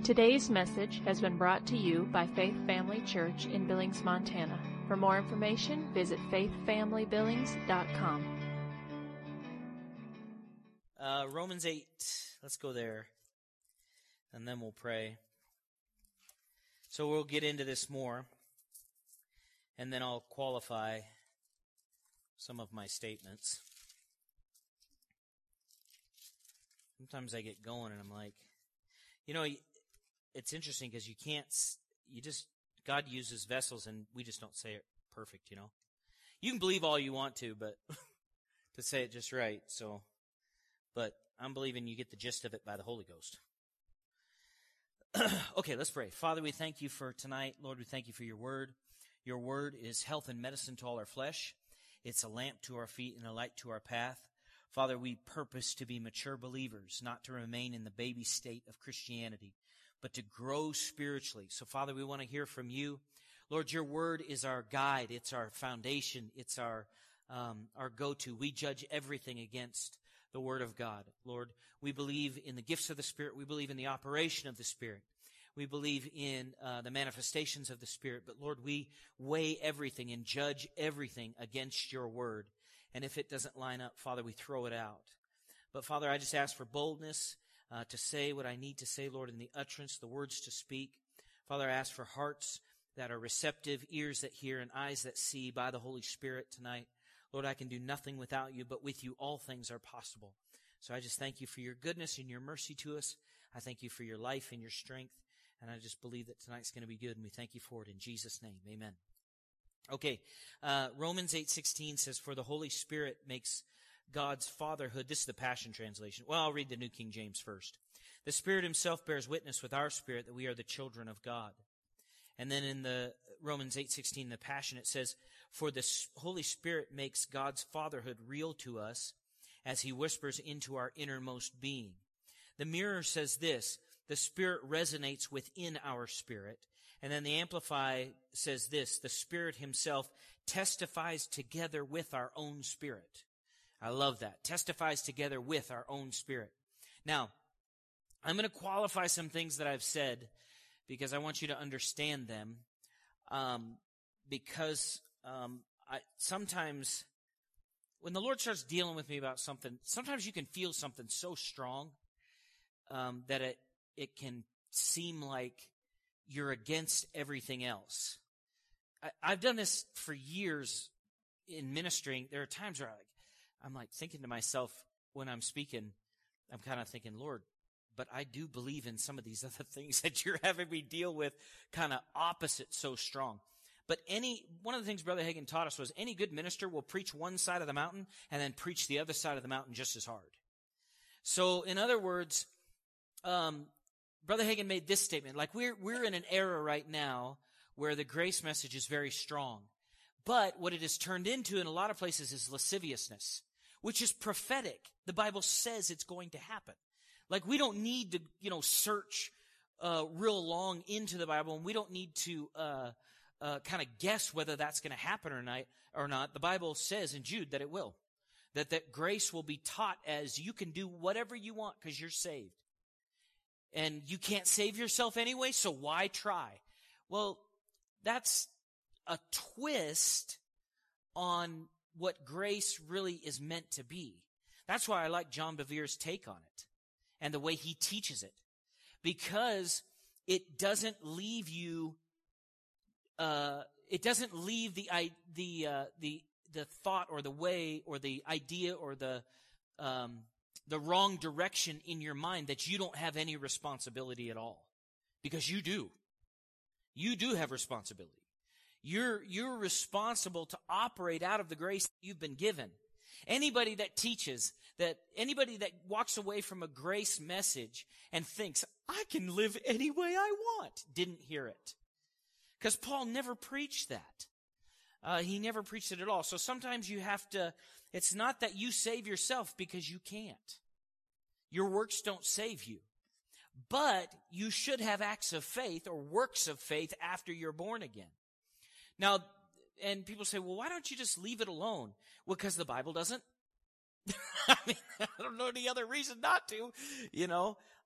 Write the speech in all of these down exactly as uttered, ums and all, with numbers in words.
Today's message has been brought to you by Faith Family Church in Billings, Montana. For more information, visit faith family billings dot com. Uh, Romans eight, let's go there, and then we'll pray. So we'll get into this more, and then I'll qualify some of my statements. Sometimes I get going, and I'm like, you know, it's interesting because you can't, you just, God uses vessels, and we just don't say it perfect, you know. You can believe all you want to, but to say it just right, so... But I'm believing you get the gist of it by the Holy Ghost. Okay, let's pray. Father, we thank you for tonight. Lord, we thank you for your word. Your word is health and medicine to all our flesh. It's a lamp to our feet and a light to our path. Father, we purpose to be mature believers, not to remain in the baby state of Christianity, but to grow spiritually. So, Father, we want to hear from you. Lord, your word is our guide. It's our foundation. It's our, um, our go-to. We judge everything against the Word of God. Lord, we believe in the gifts of the Spirit. We believe in the operation of the Spirit. We believe in uh, the manifestations of the Spirit. But Lord, we weigh everything and judge everything against your Word. And if it doesn't line up, Father, we throw it out. But Father, I just ask for boldness uh, to say what I need to say, Lord, in the utterance, the words to speak. Father, I ask for hearts that are receptive, ears that hear, and eyes that see by the Holy Spirit tonight. Lord, I can do nothing without you, but with you all things are possible. So I just thank you for your goodness and your mercy to us. I thank you for your life and your strength, and I just believe that tonight's going to be good, and we thank you for it in Jesus' name. Amen. Okay, uh, Romans eight sixteen says, "For the Holy Spirit makes God's fatherhood," this is the Passion Translation. Well, I'll read the New King James first. "The Spirit himself bears witness with our spirit that we are the children of God." And then in the Romans eight sixteen, the Passion, it says, "For the Holy Spirit makes God's fatherhood real to us as he whispers into our innermost being." The Mirror says this, "The Spirit resonates within our spirit." And then the Amplify says this, "The Spirit himself testifies together with our own spirit." I love that. Testifies together with our own spirit. Now, I'm going to qualify some things that I've said because I want you to understand them. Um, because um, I sometimes, when the Lord starts dealing with me about something, sometimes you can feel something so strong um, that it it can seem like you're against everything else. I, I've done this for years in ministering. There are times where I, like, I'm like thinking to myself when I'm speaking, I'm kind of thinking, Lord, but I do believe in some of these other things that you're having me deal with, kind of opposite so strong. But any one of the things Brother Hagin taught us was any good minister will preach one side of the mountain and then preach the other side of the mountain just as hard. So, in other words, um, Brother Hagin made this statement, like we're we're in an era right now where the grace message is very strong. But what it has turned into in a lot of places is lasciviousness, which is prophetic. The Bible says it's going to happen. Like, we don't need to, you know, search uh, real long into the Bible, and we don't need to uh, uh, kind of guess whether that's going to happen or not, or not. The Bible says in Jude that it will, that that grace will be taught as you can do whatever you want because you're saved. And you can't save yourself anyway, so why try? Well, that's a twist on what grace really is meant to be. That's why I like John Bevere's take on it and the way he teaches it, because it doesn't leave you, uh, it doesn't leave the the uh, the the thought or the way or the idea or the um, the wrong direction in your mind that you don't have any responsibility at all, because you do. You do have responsibility. You're you're responsible to operate out of the grace that you've been given. Anybody that teaches, that anybody that walks away from a grace message and thinks, I can live any way I want, didn't hear it. Because Paul never preached that. Uh, he never preached it at all. So sometimes you have to, it's not that you save yourself because you can't. Your works don't save you. But you should have acts of faith or works of faith after you're born again. Now, and people say, well, why don't you just leave it alone? Well, because the Bible doesn't. I mean, I don't know any other reason not to, you know.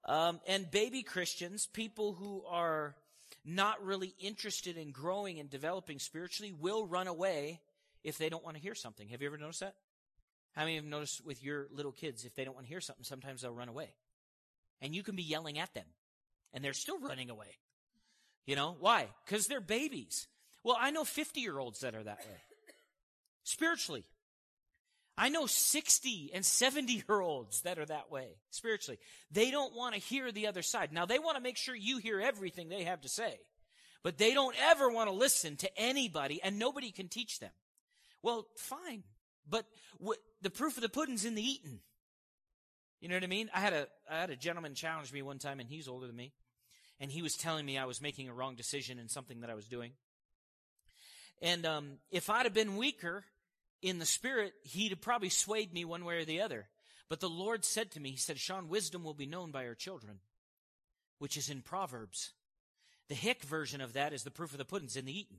Um, and baby Christians, people who are not really interested in growing and developing spiritually, will run away if they don't want to hear something. Have you ever noticed that? How many have noticed with your little kids, if they don't want to hear something, sometimes they'll run away. And you can be yelling at them, and they're still running away. You know, why? Because they're babies. Well, I know fifty-year-olds that are that way, spiritually. I know sixty and seventy-year-olds that are that way, spiritually. They don't want to hear the other side. Now, they want to make sure you hear everything they have to say, but they don't ever want to listen to anybody, and nobody can teach them. Well, fine, but w- the proof of the pudding's in the eating. You know what I mean? I had a I had a gentleman challenge me one time, and he's older than me, and he was telling me I was making a wrong decision in something that I was doing. And um, if I'd have been weaker in the spirit, he'd have probably swayed me one way or the other. But the Lord said to me, he said, Sean, wisdom will be known by her children, which is in Proverbs. The hick version of that is the proof of the pudding's in the eating.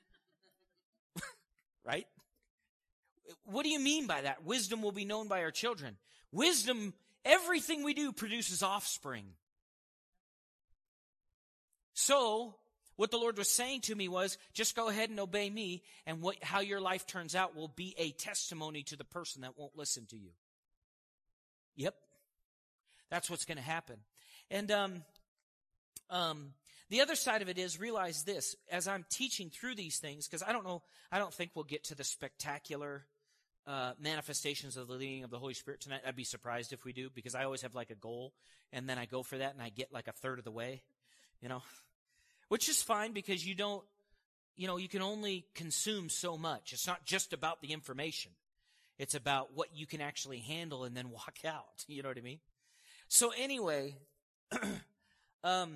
Right? What do you mean by that? Wisdom will be known by our children. Wisdom, everything we do produces offspring. So, what the Lord was saying to me was, just go ahead and obey me, and what, how your life turns out will be a testimony to the person that won't listen to you. Yep. That's what's going to happen. And um, um, the other side of it is, realize this, as I'm teaching through these things, because I don't know, I don't think we'll get to the spectacular uh, manifestations of the leading of the Holy Spirit tonight. I'd be surprised if we do, because I always have like a goal, and then I go for that, and I get like a third of the way, you know. Which is fine, because you don't, you know, you can only consume so much. It's not just about the information. It's about what you can actually handle and then walk out. You know what I mean? So anyway, um,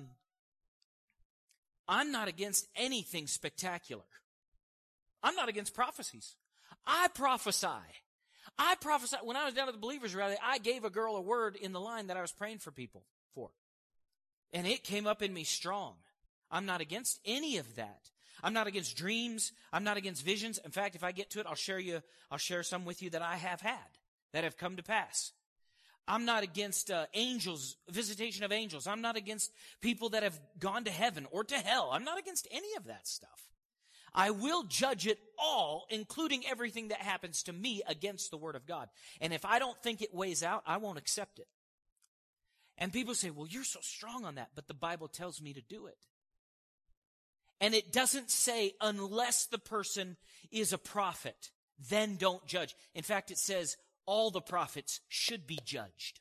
I'm not against anything spectacular. I'm not against prophecies. I prophesy. I prophesy. When I was down at the Believers Rally, I gave a girl a word in the line that I was praying for people for. And it came up in me strong. I'm not against any of that. I'm not against dreams. I'm not against visions. In fact, if I get to it, I'll share you, I'll share some with you that I have had, that have come to pass. I'm not against uh, angels, visitation of angels. I'm not against people that have gone to heaven or to hell. I'm not against any of that stuff. I will judge it all, including everything that happens to me, against the Word of God. And if I don't think it weighs out, I won't accept it. And people say, well, you're so strong on that, but the Bible tells me to do it. And it doesn't say unless the person is a prophet, then don't judge. In fact, it says all the prophets should be judged.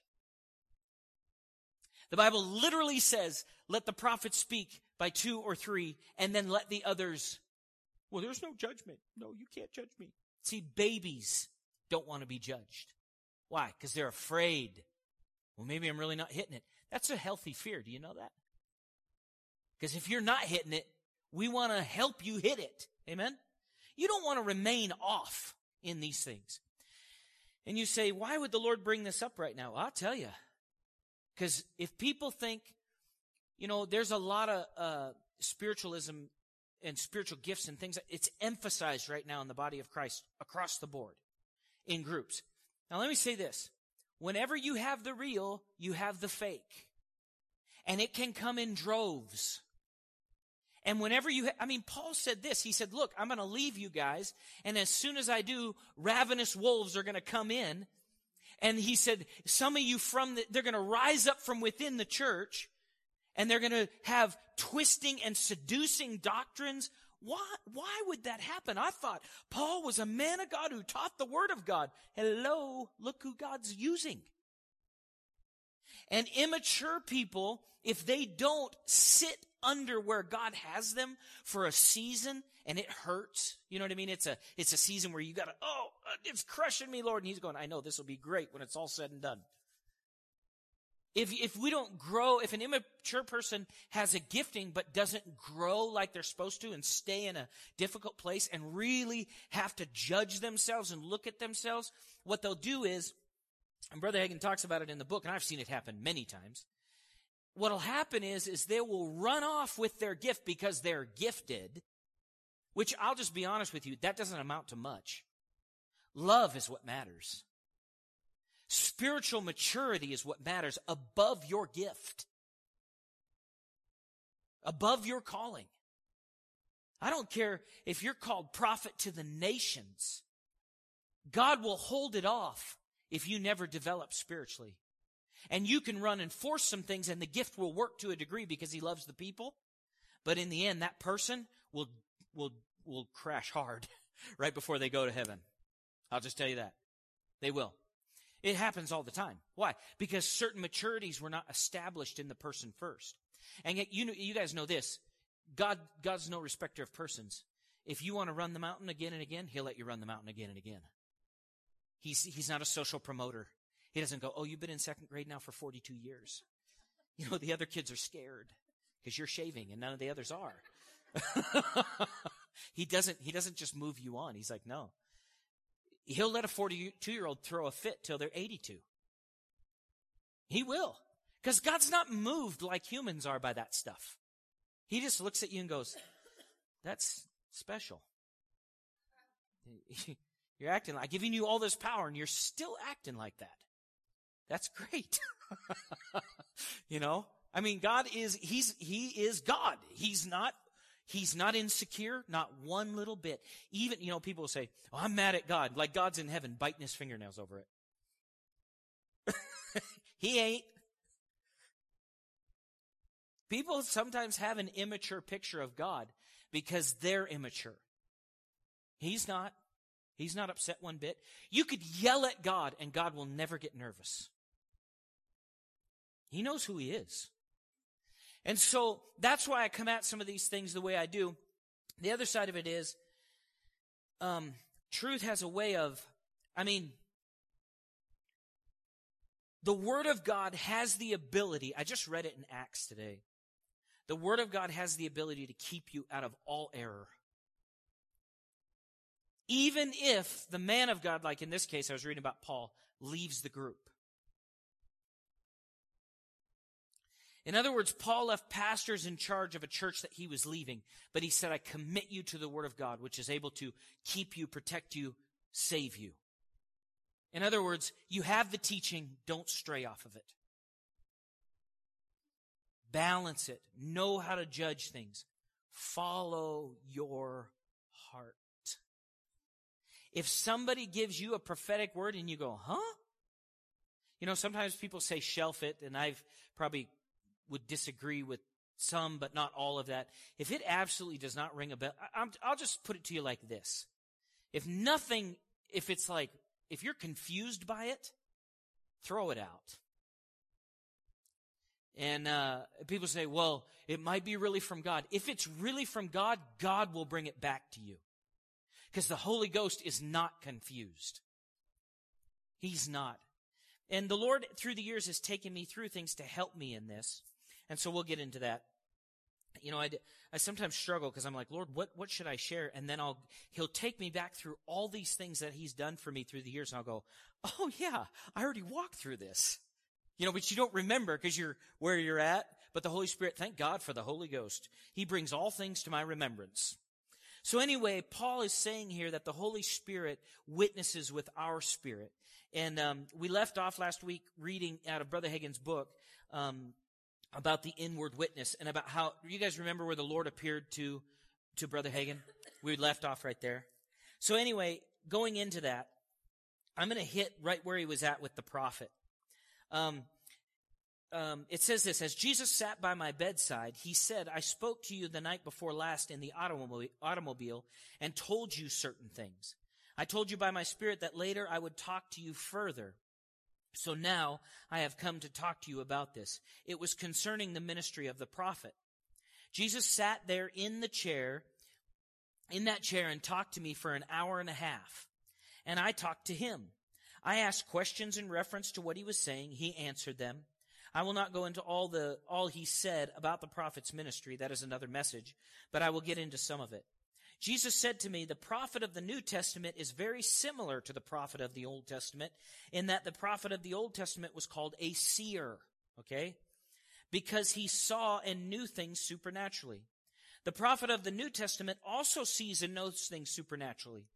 The Bible literally says, let the prophets speak by two or three, and then let the others, well, there's no judgment. No, you can't judge me. See, babies don't want to be judged. Why? Because they're afraid. Well, maybe I'm really not hitting it. That's a healthy fear. Do you know that? Because if you're not hitting it, we want to help you hit it. Amen? You don't want to remain off in these things. And you say, why would the Lord bring this up right now? Well, I'll tell you. Because if people think, you know, there's a lot of uh, spiritualism and spiritual gifts and things, it's emphasized right now in the body of Christ across the board in groups. Now, let me say this. Whenever you have the real, you have the fake. And it can come in droves. And whenever you, ha- I mean, Paul said this. He said, look, I'm going to leave you guys. And as soon as I do, ravenous wolves are going to come in. And he said, some of you from the, they're going to rise up from within the church. And they're going to have twisting and seducing doctrines. Why, why would that happen? I thought Paul was a man of God who taught the word of God. Hello, look who God's using. And immature people, if they don't sit under where God has them for a season, and it hurts, you know what I mean? It's a, it's a season where you got to, oh, it's crushing me, Lord. And he's going, I know this will be great when it's all said and done. If, if we don't grow, if an immature person has a gifting but doesn't grow like they're supposed to and stay in a difficult place and really have to judge themselves and look at themselves, what they'll do is, and Brother Hagin talks about it in the book, and I've seen it happen many times. What'll happen is, is they will run off with their gift because they're gifted, which I'll just be honest with you, that doesn't amount to much. Love is what matters. Spiritual maturity is what matters above your gift, above your calling. I don't care if you're called prophet to the nations. God will hold it off if you never develop spiritually. And you can run and force some things, and the gift will work to a degree because he loves the people. But in the end, that person will will will crash hard right before they go to heaven. I'll just tell you that. They will. It happens all the time. Why? Because certain maturities were not established in the person first. And yet, you know, you guys know this. God, God's no respecter of persons. If you want to run the mountain again and again, he'll let you run the mountain again and again. He's, he's not a social promoter. He doesn't go, oh, you've been in second grade now for forty-two years. You know, the other kids are scared because you're shaving and none of the others are. He doesn't, he doesn't just move you on. He's like, no. He'll let a forty-two-year-old throw a fit till they're eighty-two. He will. Because God's not moved like humans are by that stuff. He just looks at you and goes, that's special. You're acting like, giving you all this power and you're still acting like that. That's great. You know? I mean, God is, he's, he is God. He's not, he's not insecure, not one little bit. Even, you know, people will say, oh, I'm mad at God. Like God's in heaven biting his fingernails over it. He ain't. People sometimes have an immature picture of God because they're immature. He's not. He's not upset one bit. You could yell at God and God will never get nervous. He knows who he is. And so that's why I come at some of these things the way I do. The other side of it is, um, truth has a way of, I mean, the Word of God has the ability, I just read it in Acts today. The Word of God has the ability to keep you out of all error. Even if the man of God, like in this case I was reading about Paul, leaves the group. In other words, Paul left pastors in charge of a church that he was leaving, but he said, I commit you to the Word of God, which is able to keep you, protect you, save you. In other words, you have the teaching, don't stray off of it. Balance it. Know how to judge things. Follow your heart. If somebody gives you a prophetic word and you go, huh? You know, sometimes people say shelf it, and I've probably would disagree with some, but not all of that. If it absolutely does not ring a bell, I'm, I'll just put it to you like this. If nothing, if it's like, if you're confused by it, throw it out. And uh, people say, well, it might be really from God. If it's really from God, God will bring it back to you. Because the Holy Ghost is not confused. He's not. And the Lord, through the years, has taken me through things to help me in this. And so we'll get into that. You know, I, I sometimes struggle because I'm like, Lord, what, what should I share? And then I'll He'll take me back through all these things that He's done for me through the years. And I'll go, oh, yeah, I already walked through this. You know, but you don't remember because you're where you're at. But the Holy Spirit, thank God for the Holy Ghost. He brings all things to my remembrance. So anyway, Paul is saying here that the Holy Spirit witnesses with our spirit. And um, we left off last week reading out of Brother Hagin's book um, about the inward witness and about how, you guys remember where the Lord appeared to, to Brother Hagin? We left off right there. So anyway, going into that, I'm going to hit right where he was at with the prophet. Um, um, it says this, as Jesus sat by my bedside, he said, I spoke to you the night before last in the automobile, automobile and told you certain things. I told you by my Spirit that later I would talk to you further. So now I have come to talk to you about this. It was concerning the ministry of the prophet. Jesus sat there in the chair, in that chair, and talked to me for an hour and a half. And I talked to him. I asked questions in reference to what he was saying. He answered them. I will not go into all the all he said about the prophet's ministry. That is another message. But I will get into some of it. Jesus said to me, the prophet of the New Testament is very similar to the prophet of the Old Testament in that the prophet of the Old Testament was called a seer, okay? Because he saw and knew things supernaturally. The prophet of the New Testament also sees and knows things supernaturally,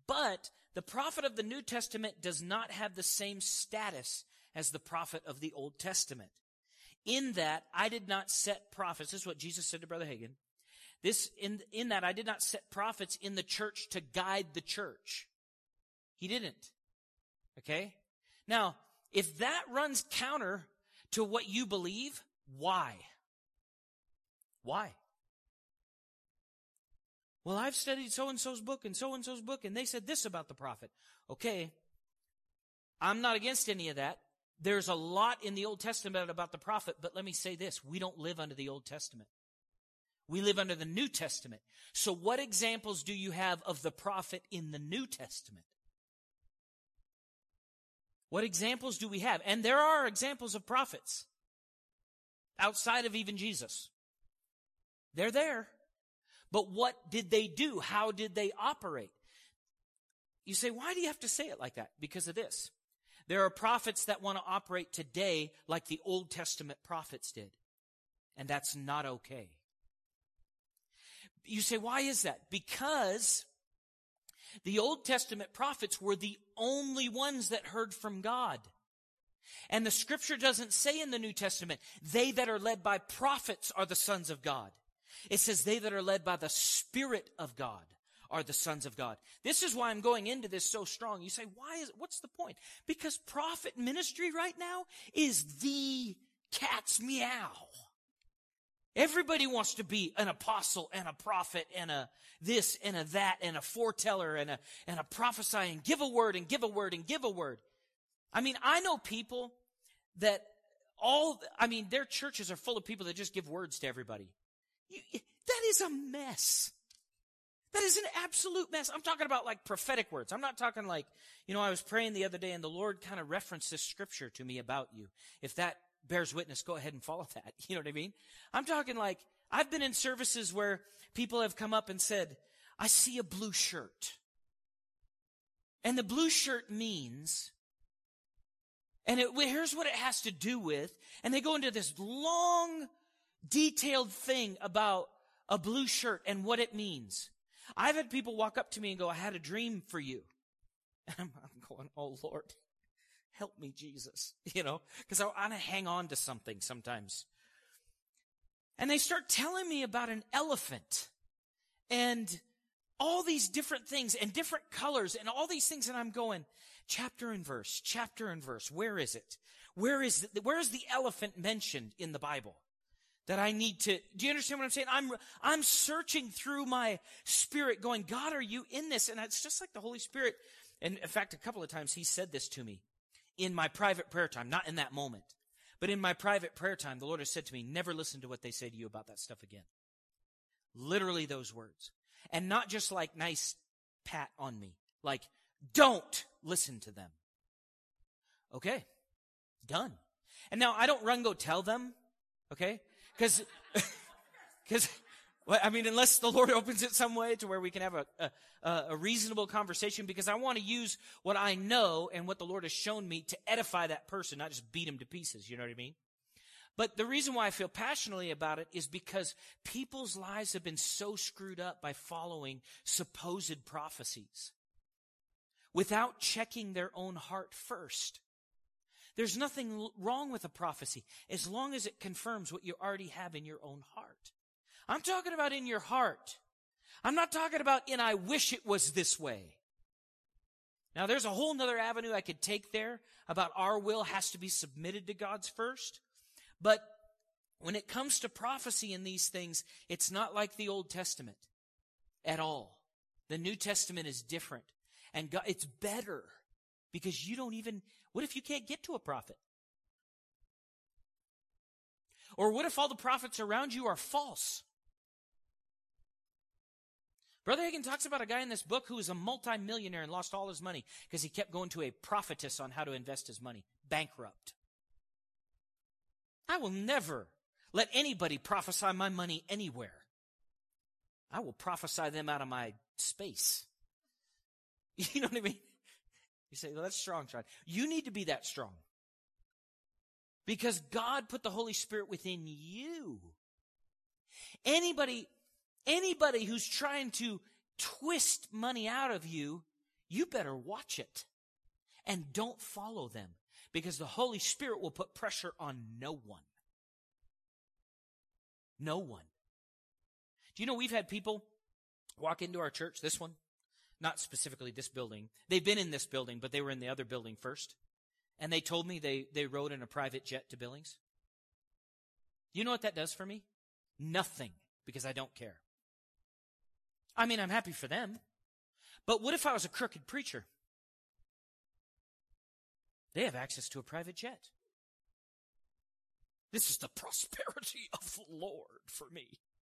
But the prophet of the New Testament does not have the same status as the prophet of the Old Testament. In that, I did not set prophets. This is what Jesus said to Brother Hagin. This, in, in that, I did not set prophets in the church to guide the church. He didn't. Okay? Now, if that runs counter to what you believe, why? Why? Well, I've studied so-and-so's book and so-and-so's book, and they said this about the prophet. Okay, I'm not against any of that. There's a lot in the Old Testament about the prophet, but let me say this. We don't live under the Old Testament. We live under the New Testament. So what examples do you have of the prophet in the New Testament? What examples do we have? And there are examples of prophets outside of even Jesus. They're there. But what did they do? How did they operate? You say, why do you have to say it like that? Because of this. There are prophets that want to operate today like the Old Testament prophets did. And that's not okay. You say, why is that? Because the Old Testament prophets were the only ones that heard from God. And the scripture doesn't say in the New Testament, they that are led by prophets are the sons of God. It says they that are led by the Spirit of God are the sons of God. This is why I'm going into this so strong. You say, why is, what's the point? Because prophet ministry right now is the cat's meow. Everybody wants to be an apostle and a prophet and a this and a that and a foreteller and a, and a prophesy and give a word and give a word and give a word. I mean, I know people that all, I mean, their churches are full of people that just give words to everybody. You, that is a mess. That is an absolute mess. I'm talking about like prophetic words. I'm not talking like, you know, I was praying the other day and the Lord kind of referenced this scripture to me about you. If that bears witness, go ahead and follow that. You know what I mean? I'm talking like, I've been in services where people have come up and said, I see a blue shirt. And the blue shirt means, and it, here's what it has to do with, and they go into this long, detailed thing about a blue shirt and what it means. I've had people walk up to me and go, I had a dream for you. And I'm, I'm going, oh, Lord, help me, Jesus. You know, because I want to hang on to something sometimes. And they start telling me about an elephant and all these different things and different colors and all these things. And I'm going, chapter and verse, chapter and verse. Where is it? Where is it? Where is the elephant mentioned in the Bible? That I need to, do you understand what I'm saying? I'm, I'm searching through my spirit going, God, are you in this? And it's just like the Holy Spirit. And in fact, a couple of times he said this to me in my private prayer time, not in that moment, but in my private prayer time, the Lord has said to me, never listen to what they say to you about that stuff again. Literally those words. And not just like nice pat on me, like don't listen to them. Okay. Done. And now I don't run go tell them. Okay. Because, because, well, I mean, unless the Lord opens it some way to where we can have a, a, a reasonable conversation, because I want to use what I know and what the Lord has shown me to edify that person, not just beat him to pieces, you know what I mean? But the reason why I feel passionately about it is because people's lives have been so screwed up by following supposed prophecies without checking their own heart first. There's nothing wrong with a prophecy as long as it confirms what you already have in your own heart. I'm talking about in your heart. I'm not talking about in I wish it was this way. Now, there's a whole nother avenue I could take there about our will has to be submitted to God's first. But when it comes to prophecy in these things, it's not like the Old Testament at all. The New Testament is different. And God, it's better because you don't even... What if you can't get to a prophet? Or what if all the prophets around you are false? Brother Hagin talks about a guy in this book who was a multimillionaire and lost all his money because he kept going to a prophetess on how to invest his money. Bankrupt. I will never let anybody prophesy my money anywhere. I will prophesy them out of my space. You know what I mean? You say, well, that's strong, Sean. You need to be that strong. Because God put the Holy Spirit within you. Anybody, anybody who's trying to twist money out of you you better watch it and don't follow them, because the Holy Spirit will put pressure on no one. No one. Do you know we've had people walk into our church, this one, not specifically this building. They've been in this building, but they were in the other building first. And they told me they, they rode in a private jet to Billings. You know what that does for me? Nothing, because I don't care. I mean, I'm happy for them. But what if I was a crooked preacher? They have access to a private jet. This is the prosperity of the Lord for me.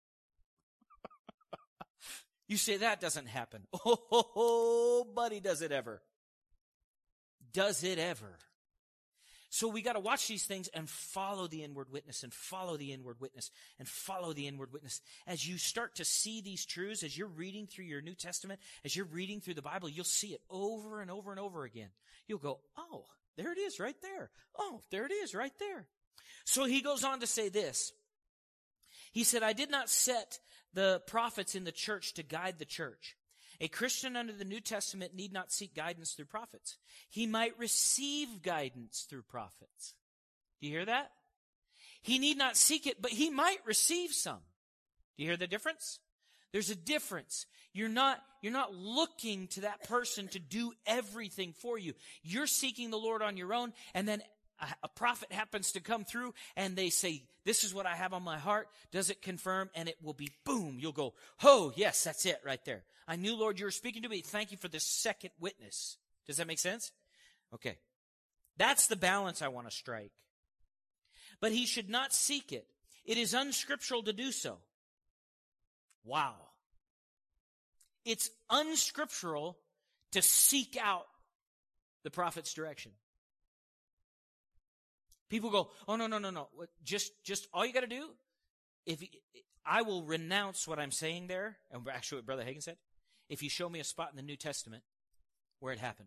You say that doesn't happen. Oh, oh, oh, buddy, does it ever? Does it ever? So we got to watch these things and follow the inward witness and follow the inward witness and follow the inward witness. As you start to see these truths, as you're reading through your New Testament, as you're reading through the Bible, you'll see it over and over and over again. You'll go, oh, there it is right there. Oh, there it is right there. So he goes on to say this. He said, I did not set the prophets in the church to guide the church. A Christian under the New Testament need not seek guidance through prophets. He might receive guidance through prophets. Do you hear that? He need not seek it, but he might receive some. Do you hear the difference? There's a difference. You're not, you're not looking to that person to do everything for you. You're seeking the Lord on your own, and then a, a prophet happens to come through, and they say, this is what I have on my heart. Does it confirm? And it will be boom. You'll go, oh, yes, that's it right there. I knew, Lord, you were speaking to me. Thank you for this second witness. Does that make sense? Okay. That's the balance I want to strike. But he should not seek it. It is unscriptural to do so. Wow. It's unscriptural to seek out the prophet's direction. People go, oh, no, no, no, no. Just, just all you got to do, if I will renounce what I'm saying there, and actually what Brother Hagin said, if you show me a spot in the New Testament where it happened.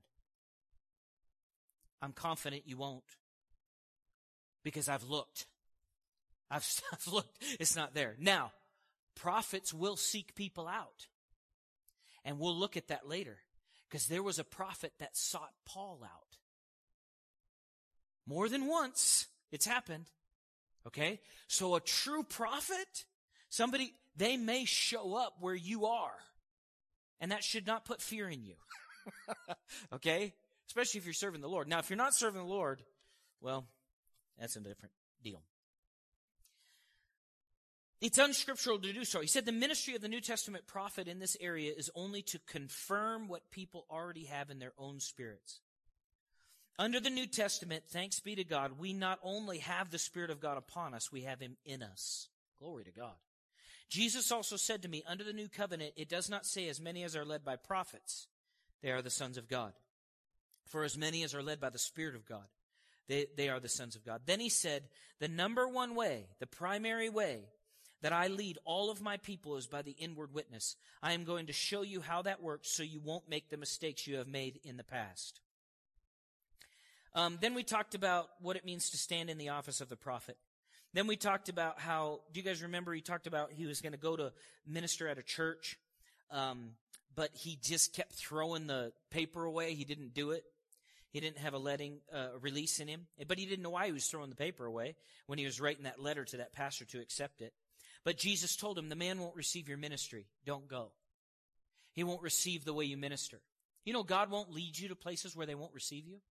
I'm confident you won't, because I've looked. I've, I've looked. It's not there. Now, prophets will seek people out, and we'll look at that later, because there was a prophet that sought Paul out. More than once, it's happened. Okay? So a true prophet, somebody, they may show up where you are. And that should not put fear in you. Okay? Especially if you're serving the Lord. Now, if you're not serving the Lord, well, that's a different deal. It's unscriptural to do so. He said the ministry of the New Testament prophet in this area is only to confirm what people already have in their own spirits. Under the New Testament, thanks be to God, we not only have the Spirit of God upon us, we have him in us. Glory to God. Jesus also said to me, under the new covenant, it does not say as many as are led by prophets, they are the sons of God. For as many as are led by the Spirit of God, they, they are the sons of God. Then he said, the number one way, the primary way that I lead all of my people is by the inward witness. I am going to show you how that works so you won't make the mistakes you have made in the past. Um, then we talked about what it means to stand in the office of the prophet. Then we talked about how, do you guys remember he talked about he was going to go to minister at a church, um, but he just kept throwing the paper away. He didn't do it. He didn't have a letting, uh, release in him, but he didn't know why he was throwing the paper away when he was writing that letter to that pastor to accept it. But Jesus told him, the man won't receive your ministry. Don't go. He won't receive the way you minister. You know, God won't lead you to places where they won't receive you.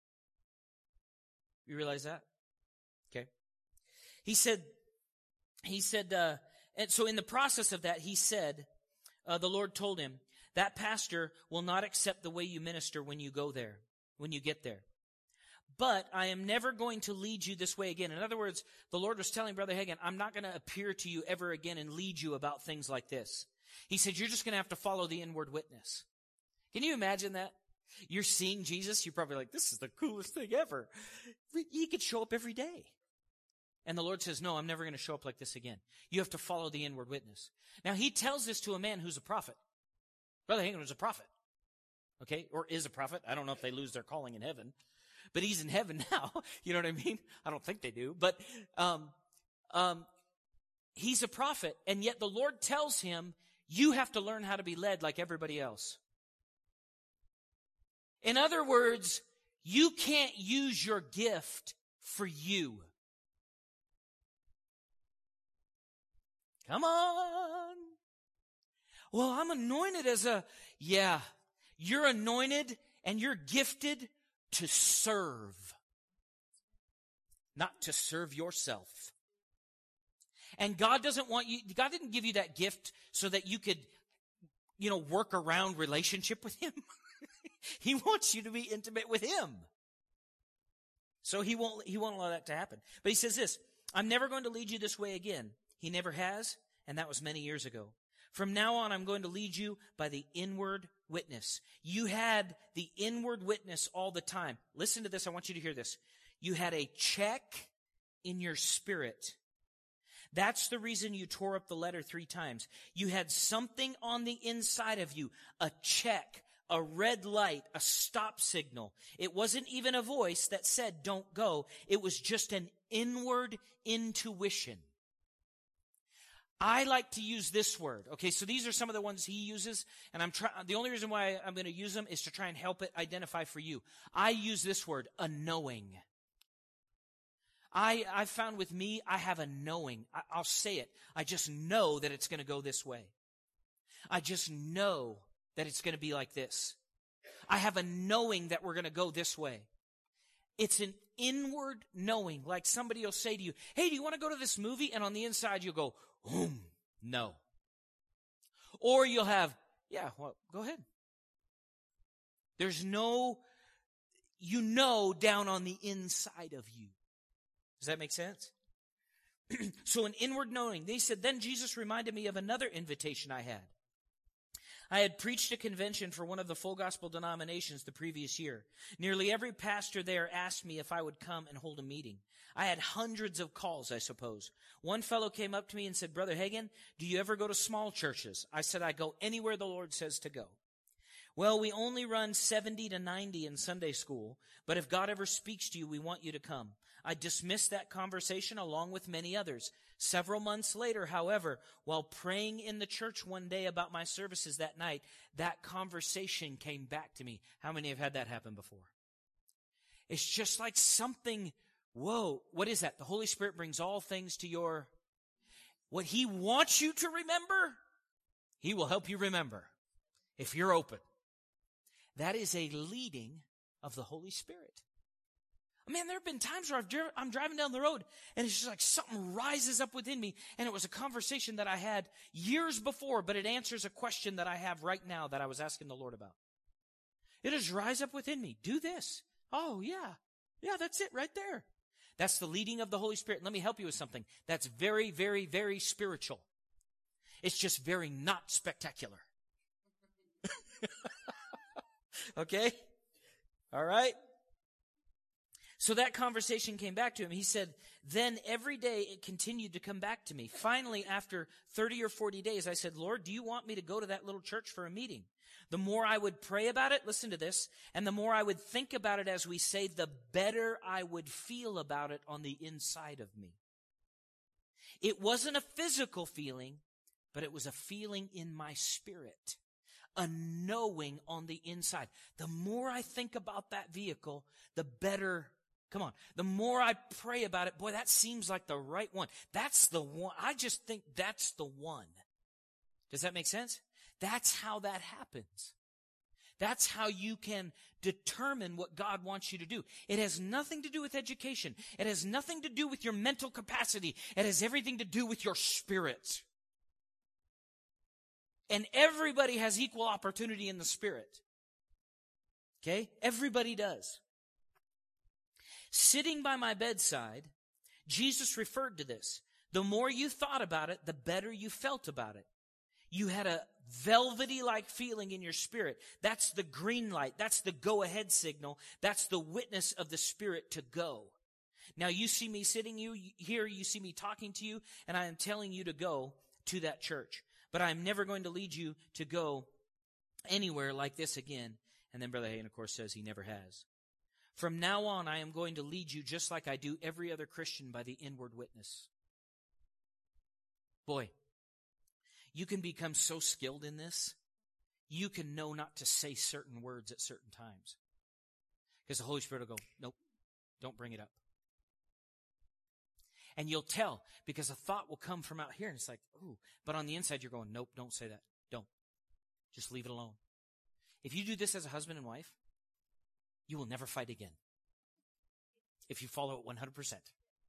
You realize that? Okay. He said, he said, uh, and so in the process of that, he said, uh, the Lord told him, that pastor will not accept the way you minister when you go there, when you get there. But I am never going to lead you this way again. In other words, the Lord was telling Brother Hagin, I'm not going to appear to you ever again and lead you about things like this. He said, you're just going to have to follow the inward witness. Can you imagine that? You're seeing Jesus, you're probably like, this is the coolest thing ever. He could show up every day. And the Lord says, no, I'm never going to show up like this again. You have to follow the inward witness. Now, he tells this to a man who's a prophet. Brother Hagin was a prophet. Okay? Or is a prophet. I don't know if they lose their calling in heaven. But he's in heaven now. You know what I mean? I don't think they do. But um, um, he's a prophet. And yet the Lord tells him, you have to learn how to be led like everybody else. In other words, you can't use your gift for you. Come on. Well, I'm anointed as a, yeah, you're anointed and you're gifted to serve, not to serve yourself. And God doesn't want you, God didn't give you that gift so that you could, you know, work around relationship with Him. He wants you to be intimate with Him. So he won't, he won't allow that to happen. But he says this, I'm never going to lead you this way again. He never has, and that was many years ago. From now on, I'm going to lead you by the inward witness. You had the inward witness all the time. Listen to this. I want you to hear this. You had a check in your spirit. That's the reason you tore up the letter three times. You had something on the inside of you, a check, a red light, a stop signal. It wasn't even a voice that said, don't go. It was just an inward intuition. I like to use this word. Okay, so these are some of the ones he uses, and I'm trying. The only reason why I'm going to use them is to try and help it identify for you. I use this word, a knowing. I I found with me, I have a knowing. I, I'll say it. I just know that it's going to go this way. I just know that it's going to be like this. I have a knowing that we're going to go this way. It's an inward knowing, like somebody will say to you, hey, do you want to go to this movie? And on the inside you'll go, boom, no. Or you'll have, yeah, well, go ahead. There's no, you know, down on the inside of you. Does that make sense? So an inward knowing. They said, then Jesus reminded me of another invitation I had. I had preached a convention for one of the full gospel denominations the previous year. Nearly every pastor there asked me if I would come and hold a meeting. I had hundreds of calls, I suppose. One fellow came up to me and said, Brother Hagin, do you ever go to small churches? I said, I go anywhere the Lord says to go. Well, we only run seventy to ninety in Sunday school, but if God ever speaks to you, we want you to come. I dismissed that conversation along with many others. Several months later, however, while praying in the church one day about my services that night, that conversation came back to me. How many have had that happen before? It's just like something, whoa, what is that? The Holy Spirit brings all things to your, what He wants you to remember, He will help you remember if you're open. That is a leading of the Holy Spirit. Man, there have been times where I've dri- I'm driving down the road and it's just like something rises up within me, and it was a conversation that I had years before, but it answers a question that I have right now that I was asking the Lord about. It just rise up within me. Do this. Oh, yeah. Yeah, that's it right there. That's the leading of the Holy Spirit. Let me help you with something. That's very, very, very spiritual. It's just very not spectacular. Okay? All right? So that conversation came back to him. He said, then every day it continued to come back to me. Finally, after thirty or forty days, I said, Lord, do you want me to go to that little church for a meeting? The more I would pray about it, listen to this, and the more I would think about it, as we say, the better I would feel about it on the inside of me. It wasn't a physical feeling, but it was a feeling in my spirit. A knowing on the inside. The more I think about that vehicle, the better. Come on. The more I pray about it, boy, that seems like the right one. That's the one. I just think that's the one. Does that make sense? That's how that happens. That's how you can determine what God wants you to do. It has nothing to do with education. It has nothing to do with your mental capacity. It has everything to do with your spirit. And everybody has equal opportunity in the Spirit. Okay? Everybody does. Sitting by my bedside, Jesus referred to this. The more you thought about it, the better you felt about it. You had a velvety-like feeling in your spirit. That's the green light. That's the go-ahead signal. That's the witness of the Spirit to go. Now you see me sitting you here, you see me talking to you, and I am telling you to go to that church. But I'm never going to lead you to go anywhere like this again. And then Brother Hagin, of course, says he never has. From now on, I am going to lead you just like I do every other Christian by the inward witness. Boy, you can become so skilled in this, you can know not to say certain words at certain times. Because the Holy Spirit will go, nope, don't bring it up. And you'll tell, because a thought will come from out here, and it's like, ooh. But on the inside, you're going, nope, don't say that. Don't. Just leave it alone. If you do this as a husband and wife, you will never fight again. If you follow it one hundred percent.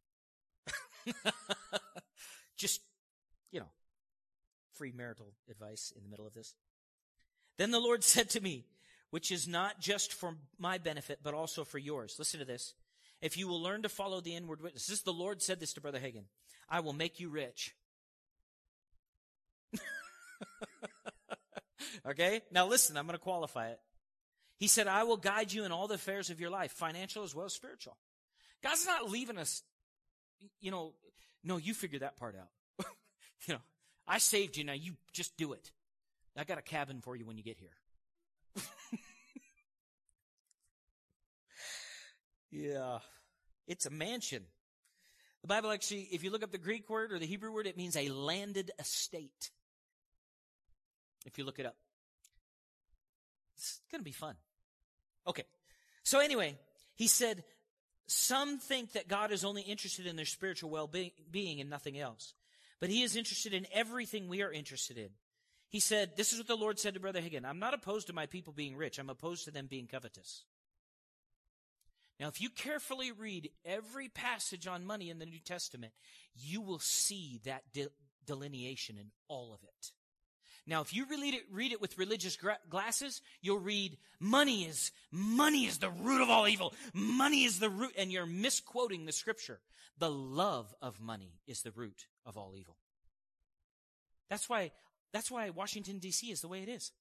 Just, you know, free marital advice in the middle of this. Then the Lord said to me, which is not just for my benefit, but also for yours. Listen to this. If you will learn to follow the inward witness. This is the Lord said this to Brother Hagin. I will make you rich. Okay? Now listen, I'm going to qualify it. He said, I will guide you in all the affairs of your life, financial as well as spiritual. God's not leaving us, you know, no, you figure that part out. You know, I saved you, now you just do it. I got a cabin for you when you get here. Yeah, it's a mansion. The Bible actually, if you look up the Greek word or the Hebrew word, it means a landed estate. If you look it up. It's going to be fun. Okay. So anyway, he said, some think that God is only interested in their spiritual well-being and nothing else. But he is interested in everything we are interested in. He said, this is what the Lord said to Brother Hagin. I'm not opposed to my people being rich. I'm opposed to them being covetous. Now, if you carefully read every passage on money in the New Testament, you will see that de- delineation in all of it. Now, if you read it, read it with religious gra- glasses, you'll read, money is, money is the root of all evil. Money is the root, and you're misquoting the scripture. The love of money is the root of all evil. That's why, that's why Washington, D C is the way it is.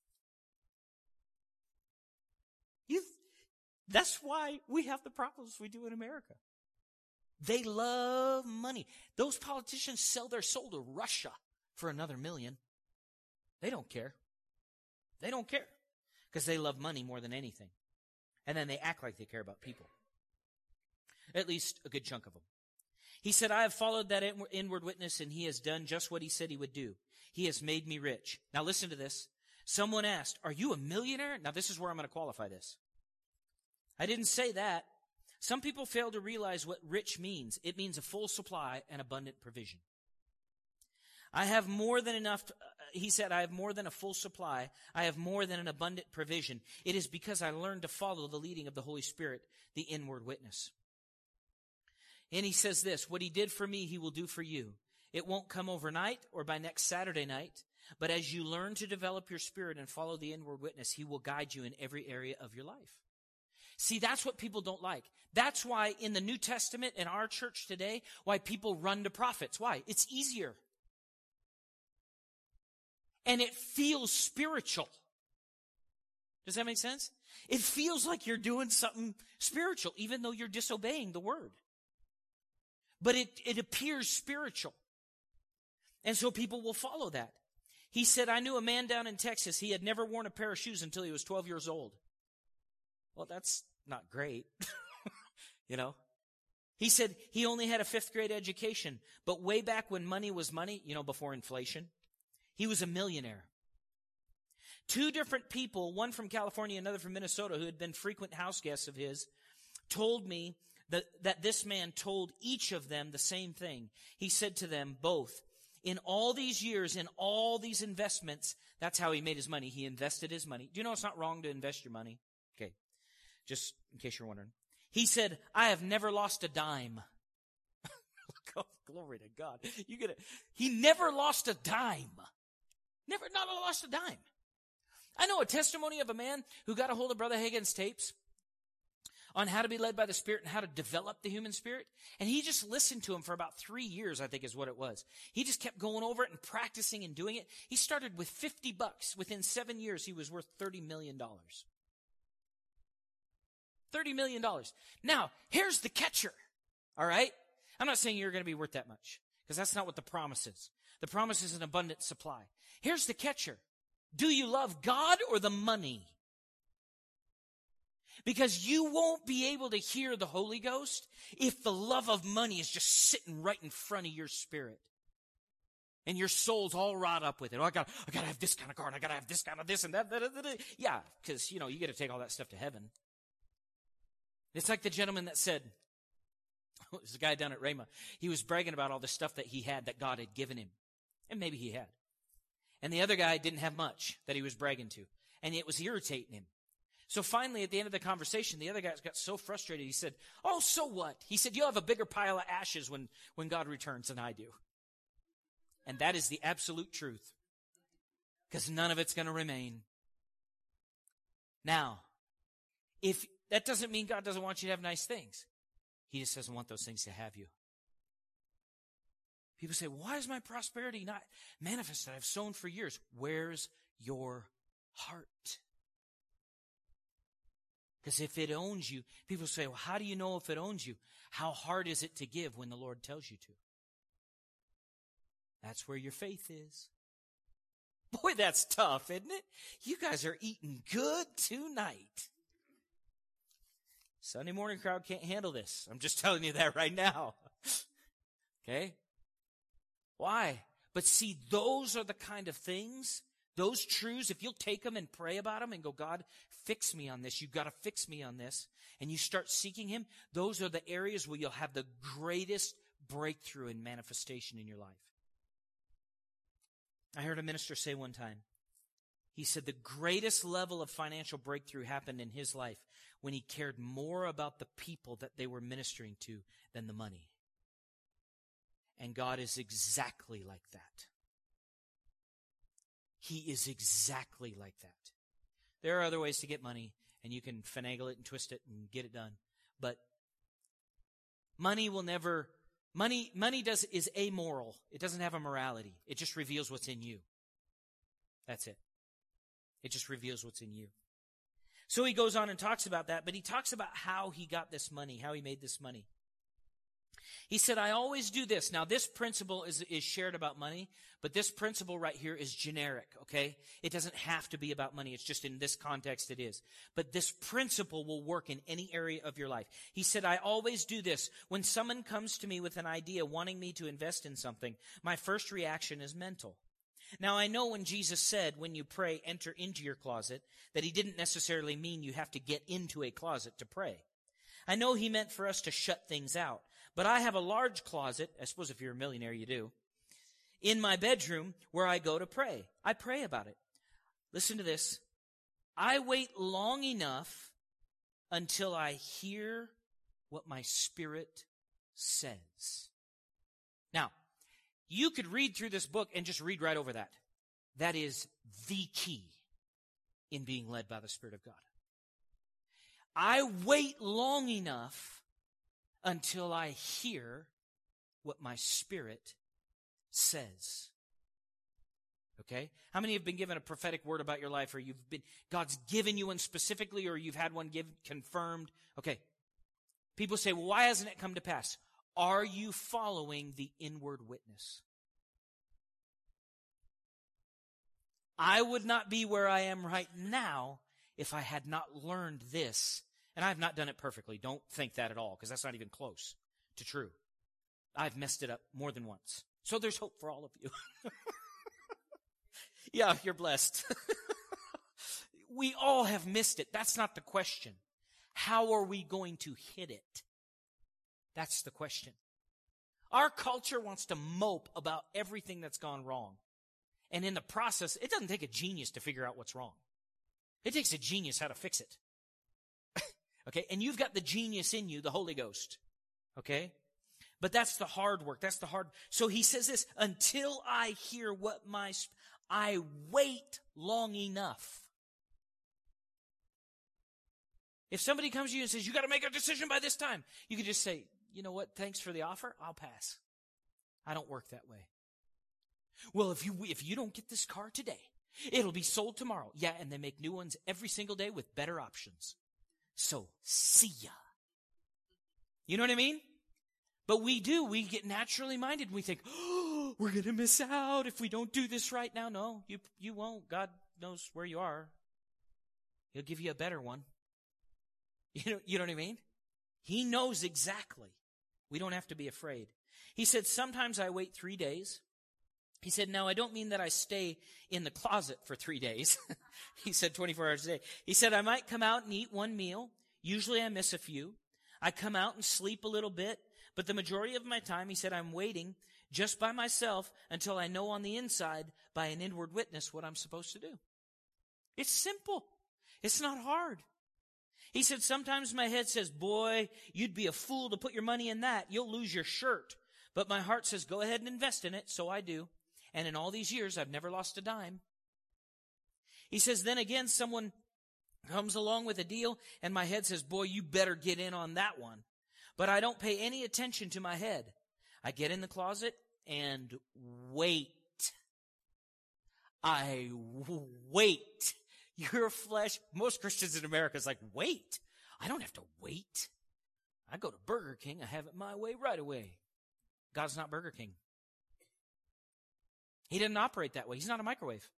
You That's why we have the problems we do in America. They love money. Those politicians sell their soul to Russia for another million. They don't care. They don't care. Because they love money more than anything. And then they act like they care about people. At least a good chunk of them. He said, I have followed that inward witness, and he has done just what he said he would do. He has made me rich. Now listen to this. Someone asked, are you a millionaire? Now this is where I'm going to qualify this. I didn't say that. Some people fail to realize what rich means. It means a full supply and abundant provision. I have more than enough, to, uh, he said, I have more than a full supply. I have more than an abundant provision. It is because I learned to follow the leading of the Holy Spirit, the inward witness. And he says this, what he did for me, he will do for you. It won't come overnight or by next Saturday night, but as you learn to develop your spirit and follow the inward witness, he will guide you in every area of your life. See, that's what people don't like. That's why in the New Testament, in our church today, why people run to prophets. Why? It's easier. And it feels spiritual. Does that make sense? It feels like you're doing something spiritual, even though you're disobeying the word. But it, it appears spiritual. And so people will follow that. He said, I knew a man down in Texas, he had never worn a pair of shoes until he was twelve years old. Well, that's not great, you know. He said he only had a fifth grade education, but way back when money was money, you know, before inflation, he was a millionaire. Two different people, one from California, another from Minnesota, who had been frequent house guests of his, told me that, that this man told each of them the same thing. He said to them both, in all these years, in all these investments, that's how he made his money. He invested his money. Do you know it's not wrong to invest your money? Okay. Just in case you're wondering. He said, I have never lost a dime. Oh, glory to God. You get it. He never lost a dime. Never, not lost a dime. I know a testimony of a man who got a hold of Brother Hagin's tapes on how to be led by the Spirit and how to develop the human spirit. And he just listened to him for about three years, I think is what it was. He just kept going over it and practicing and doing it. He started with fifty bucks. Within seven years, he was worth thirty million dollars. thirty million dollars. Now, here's the catcher, all right? I'm not saying you're going to be worth that much, because that's not what the promise is. The promise is an abundant supply. Here's the catcher. Do you love God or the money? Because you won't be able to hear the Holy Ghost if the love of money is just sitting right in front of your spirit. And your soul's all wrought up with it. Oh, I got, I got to have this kind of car, and I got to have this kind of this and that. that, that, that. Yeah, because, you know, you got to take all that stuff to heaven. It's like the gentleman that said, there's a guy down at Rhema. He was bragging about all the stuff that he had that God had given him. And maybe he had. And the other guy didn't have much that he was bragging to. And it was irritating him. So finally, at the end of the conversation, the other guy got so frustrated, he said, oh, so what? He said, you'll have a bigger pile of ashes when, when God returns than I do. And that is the absolute truth. Because none of it's going to remain. Now, if that doesn't mean God doesn't want you to have nice things. He just doesn't want those things to have you. People say, why is my prosperity not manifested? I've sown for years. Where's your heart? Because if it owns you, people say, well, how do you know if it owns you? How hard is it to give when the Lord tells you to? That's where your faith is. Boy, that's tough, isn't it? You guys are eating good tonight. Sunday morning crowd can't handle this. I'm just telling you that right now. Okay? Why? But see, those are the kind of things, those truths, if you'll take them and pray about them and go, God, fix me on this. You've got to fix me on this. And you start seeking him. Those are the areas where you'll have the greatest breakthrough and manifestation in your life. I heard a minister say one time, he said the greatest level of financial breakthrough happened in his life when he cared more about the people that they were ministering to than the money. And God is exactly like that. He is exactly like that. There are other ways to get money, and you can finagle it and twist it and get it done. But money will never, money, money does is amoral. It doesn't have a morality. It just reveals what's in you. That's it. It just reveals what's in you. So he goes on and talks about that, but he talks about how he got this money, how he made this money. He said, I always do this. Now, this principle is, is shared about money, but this principle right here is generic, okay? It doesn't have to be about money. It's just in this context it is. But this principle will work in any area of your life. He said, I always do this. When someone comes to me with an idea wanting me to invest in something, my first reaction is mental. Now, I know when Jesus said, when you pray, enter into your closet, that he didn't necessarily mean you have to get into a closet to pray. I know he meant for us to shut things out. But I have a large closet, I suppose if you're a millionaire you do, in my bedroom where I go to pray. I pray about it. Listen to this. I wait long enough until I hear what my spirit says. Now, you could read through this book and just read right over that. That is the key in being led by the Spirit of God. I wait long enough until I hear what my spirit says. Okay? How many have been given a prophetic word about your life, or you've been, God's given you one specifically, or you've had one give, confirmed? Okay. People say, well, why hasn't it come to pass? Are you following the inward witness? I would not be where I am right now if I had not learned this. And I've not done it perfectly. Don't think that at all, because that's not even close to true. I've messed it up more than once. So there's hope for all of you. Yeah, you're blessed. We all have missed it. That's not the question. How are we going to hit it? That's the question. Our culture wants to mope about everything that's gone wrong. And in the process, it doesn't take a genius to figure out what's wrong. It takes a genius how to fix it. Okay, and you've got the genius in you, the Holy Ghost. Okay? But that's the hard work. That's the hard. So he says this, until I hear what my, I wait long enough. If somebody comes to you and says, you got to make a decision by this time, you can just say, you know what, thanks for the offer, I'll pass. I don't work that way. Well, if you, if you don't get this car today, it'll be sold tomorrow. Yeah, and they make new ones every single day with better options. So, see ya. You know what I mean? But we do. We get naturally minded. We think, oh, we're going to miss out if we don't do this right now. No, you you won't. God knows where you are. He'll give you a better one. You know, you know what I mean? He knows exactly. We don't have to be afraid. He said, sometimes I wait three days. He said, now I don't mean that I stay in the closet for three days. He said twenty-four hours a day. He said, I might come out and eat one meal, Usually I miss a few. I come out and sleep a little bit, but the majority of my time, he said, I'm waiting just by myself until I know on the inside by an inward witness what I'm supposed to do. It's simple. It's not hard. He said, sometimes my head says, boy, you'd be a fool to put your money in that. You'll lose your shirt. But my heart says, go ahead and invest in it. So I do. And in all these years, I've never lost a dime. He says, then again, someone comes along with a deal, and my head says, boy, you better get in on that one. But I don't pay any attention to my head. I get in the closet and wait. I wait. Your flesh, most Christians in America is like, wait. I don't have to wait. I go to Burger King. I have it my way right away. God's not Burger King. He didn't operate that way. He's not a microwave.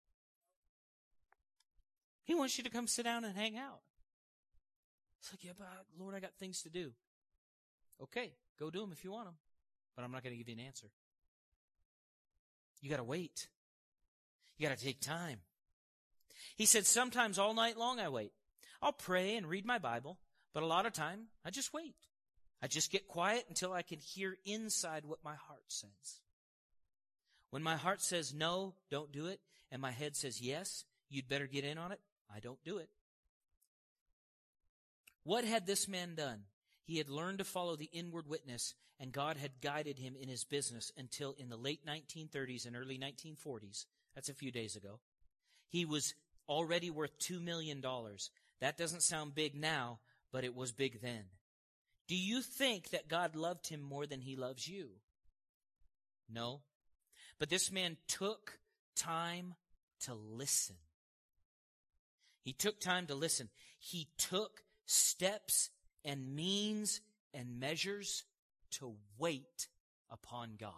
He wants you to come sit down and hang out. It's like, yeah, but Lord, I got things to do. Okay, go do them if you want them. But I'm not going to give you an answer. You got to wait. You got to take time. He said, sometimes all night long I wait. I'll pray and read my Bible, but a lot of time I just wait. I just get quiet until I can hear inside what my heart says. When my heart says no, don't do it, and my head says yes, you'd better get in on it, I don't do it. What had this man done? He had learned to follow the inward witness, and God had guided him in his business until in the late nineteen thirties and early nineteen forties. That's a few days ago. He was already worth two million dollars. That doesn't sound big now, but it was big then. Do you think that God loved him more than he loves you? No. But this man took time to listen. He took time to listen. He took steps and means and measures to wait upon God.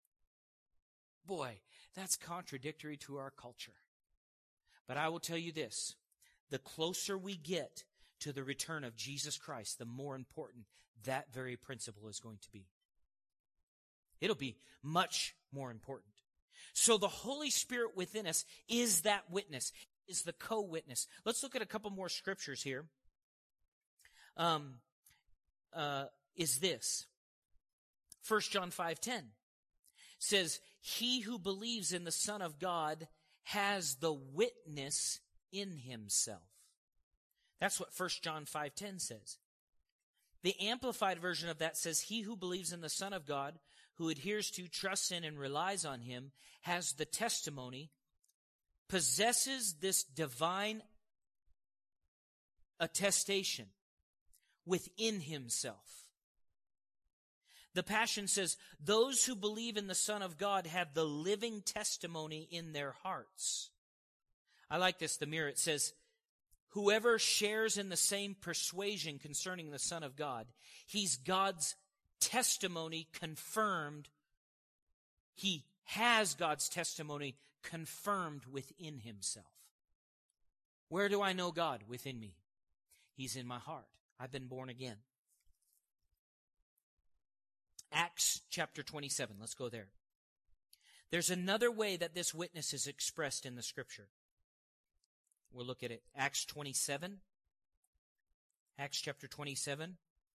Boy, that's contradictory to our culture. But I will tell you this, the closer we get to the return of Jesus Christ, the more important that very principle is going to be. It'll be much more important. So the Holy Spirit within us is that witness, is the co-witness. Let's look at a couple more scriptures here. Um, uh, is this. First John five ten says, he who believes in the Son of God has the witness in himself. That's what First John five ten says. The Amplified version of that says, he who believes in the Son of God, who adheres to, trusts in, and relies on him, has the testimony, possesses this divine attestation within himself. The Passion says, those who believe in the Son of God have the living testimony in their hearts. I like this, the Mirror. It says, whoever shares in the same persuasion concerning the Son of God, he's God's testimony confirmed. He has God's testimony confirmed within himself. Where do I know God? Within me. He's in my heart. I've been born again. Acts chapter twenty-seven. Let's go there. There's another way that this witness is expressed in the Scripture. We'll look at it. Acts twenty-seven. Acts chapter twenty-seven.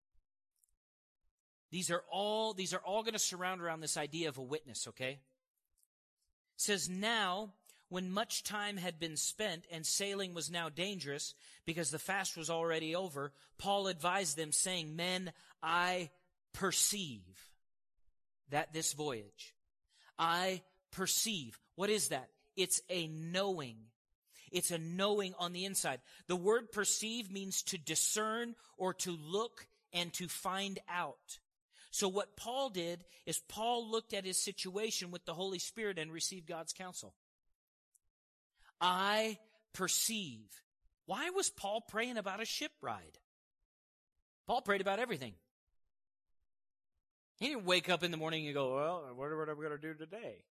These are all, these are all going to surround around this idea of a witness, okay? It says, now, when much time had been spent and sailing was now dangerous because the fast was already over, Paul advised them, saying, men, I perceive that this voyage, I perceive. What is that? It's a knowing. It's a knowing on the inside. The word perceive means to discern or to look and to find out. So what Paul did is Paul looked at his situation with the Holy Spirit and received God's counsel. I perceive. Why was Paul praying about a ship ride? Paul prayed about everything. He didn't wake up in the morning and go, well, what are we going to do today?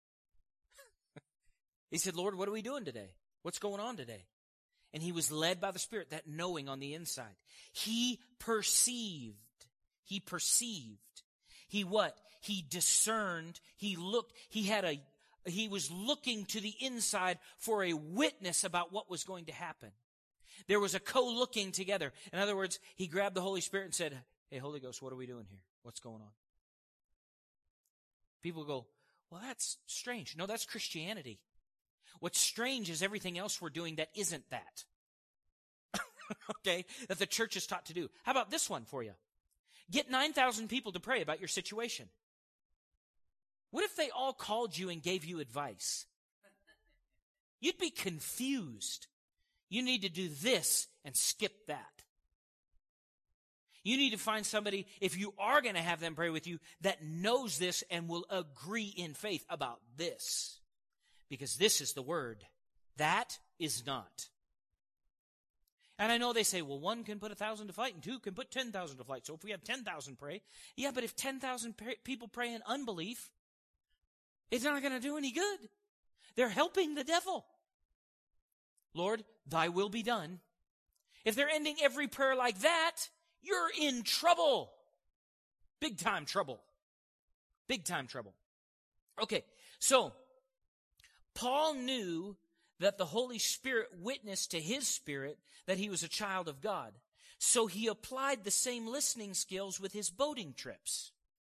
He said, Lord, what are we doing today? What's going on today? And he was led by the Spirit, that knowing on the inside. He perceived. He perceived. He what? He discerned. He looked. He had a, he was looking to the inside for a witness about what was going to happen. There was a co-looking together. In other words, he grabbed the Holy Spirit and said, hey, Holy Ghost, what are we doing here? What's going on? People go, well, that's strange. No, that's Christianity. What's strange is everything else we're doing that isn't that. Okay? That the church is taught to do. How about this one for you? Get nine thousand people to pray about your situation. What if they all called you and gave you advice? You'd be confused. You need to do this and skip that. You need to find somebody, if you are going to have them pray with you, that knows this and will agree in faith about this. Because this is the word. That is not. And I know they say, well, one can put a thousand to flight and two can put ten thousand to flight. So if we have ten thousand pray, yeah, but if ten thousand people pray in unbelief, it's not going to do any good. They're helping the devil. Lord, thy will be done. If they're ending every prayer like that, you're in trouble. Big time trouble. Big time trouble. Okay, so Paul knew that the Holy Spirit witnessed to his spirit that he was a child of God. So he applied the same listening skills with his boating trips.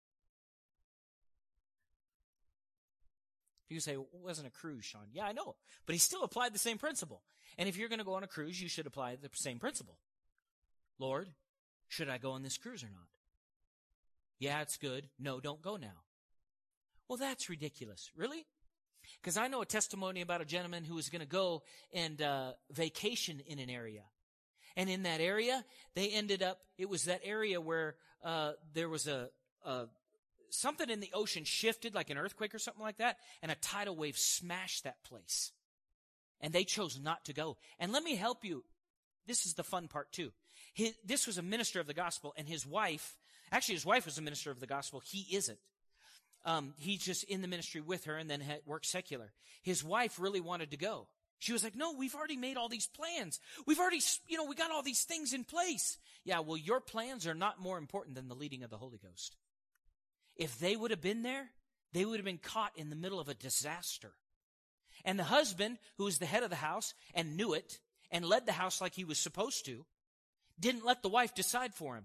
You say, well, it wasn't a cruise, Sean. Yeah, I know. But he still applied the same principle. And if you're going to go on a cruise, you should apply the same principle. Lord, should I go on this cruise or not? Yeah, it's good. No, don't go now. Well, that's ridiculous. Really? Because I know a testimony about a gentleman who was going to go and uh, vacation in an area. And in that area, they ended up, it was that area where uh, there was a, a something in the ocean shifted, like an earthquake or something like that, and a tidal wave smashed that place. And they chose not to go. And let me help you. This is the fun part, too. His, this was a minister of the gospel, and his wife, actually his wife was a minister of the gospel. He isn't. Um, he's just in the ministry with her and then had worked secular. His wife really wanted to go. She was like, no, we've already made all these plans. We've already, you know, we got all these things in place. Yeah, well, your plans are not more important than the leading of the Holy Ghost. If they would have been there, they would have been caught in the middle of a disaster. And the husband, who was the head of the house and knew it and led the house like he was supposed to, didn't let the wife decide for him.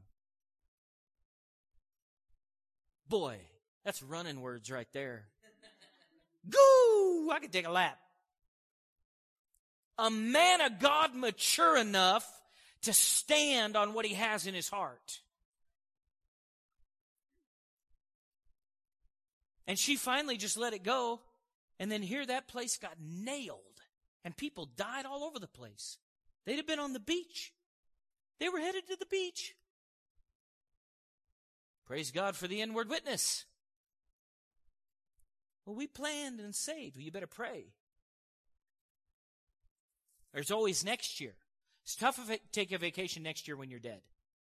Boy, that's running words right there. Goo! I could take a lap. A man of God mature enough to stand on what he has in his heart. And she finally just let it go. And then here that place got nailed. And people died all over the place. They'd have been on the beach. They were headed to the beach. Praise God for the inward witness. Well, we planned and saved. Well, you better pray. There's always next year. It's tough to take a vacation next year when you're dead.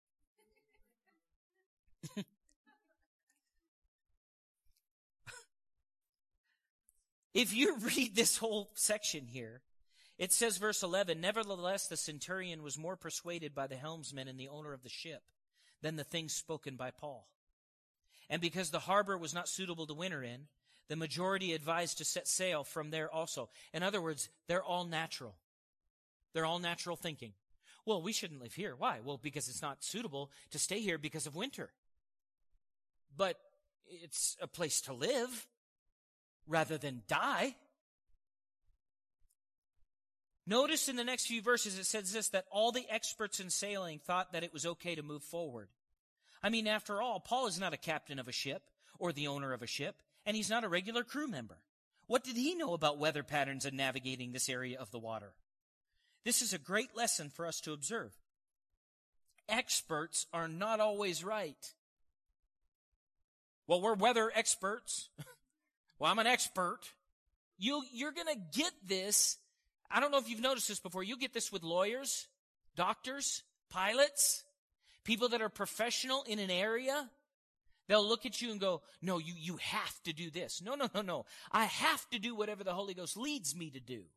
If you read this whole section here, it says, verse eleven, nevertheless, the centurion was more persuaded by the helmsman and the owner of the ship than the things spoken by Paul. And because the harbor was not suitable to winter in, the majority advised to set sail from there also. In other words, they're all natural. They're all natural thinking. Well, we shouldn't live here. Why? Well, because it's not suitable to stay here because of winter. But it's a place to live rather than die. Notice in the next few verses it says this, that all the experts in sailing thought that it was okay to move forward. I mean, after all, Paul is not a captain of a ship or the owner of a ship, and he's not a regular crew member. What did he know about weather patterns and navigating this area of the water? This is a great lesson for us to observe. Experts are not always right. Well, we're weather experts. Well, I'm an expert. You, you're going to get this. I don't know if you've noticed this before. You get this with lawyers, doctors, pilots, people that are professional in an area. They'll look at you and go, no, you, you have to do this. No, no, no, no. I have to do whatever the Holy Ghost leads me to do.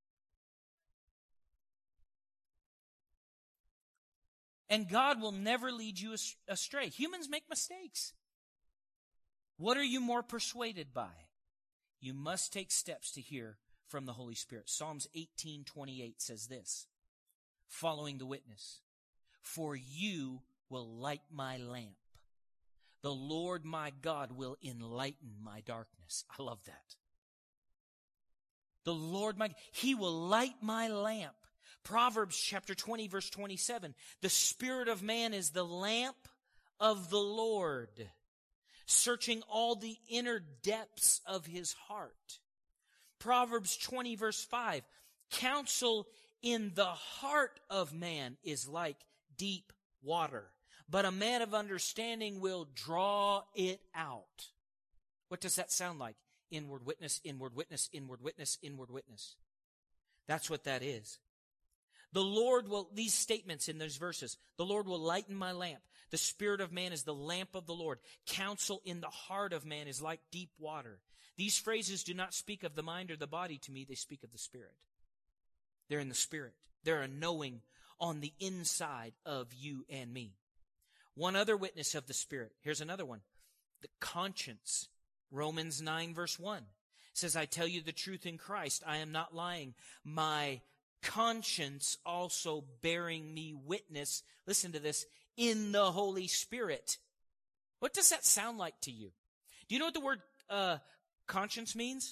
And God will never lead you astray. Humans make mistakes. What are you more persuaded by? You must take steps to hear from the Holy Spirit. Psalms eighteen twenty-eight says this, following the witness. For you will light my lamp. The Lord my God will enlighten my darkness. I love that. The Lord my, He will light my lamp. Proverbs chapter twenty, verse twenty-seven. The spirit of man is the lamp of the Lord, searching all the inner depths of his heart. Proverbs twenty, verse five. Counsel in the heart of man is like deep water, but a man of understanding will draw it out. What does that sound like? Inward witness, inward witness, inward witness, inward witness. That's what that is. The Lord will, these statements in those verses, the Lord will lighten my lamp. The spirit of man is the lamp of the Lord. Counsel in the heart of man is like deep water. These phrases do not speak of the mind or the body to me. They speak of the spirit. They're in the spirit. They're a knowing on the inside of you and me. One other witness of the spirit. Here's another one. The conscience. Romans nine verse one says, I tell you the truth in Christ. I am not lying. My conscience also bearing me witness. Listen to this. In the Holy Spirit. What does that sound like to you? Do you know what the word uh, conscience means?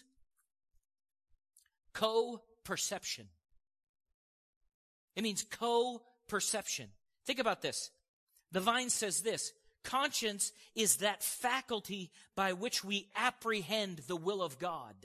Co-perception. It means co-perception. Think about this. The Vine says this. Conscience is that faculty by which we apprehend the will of God.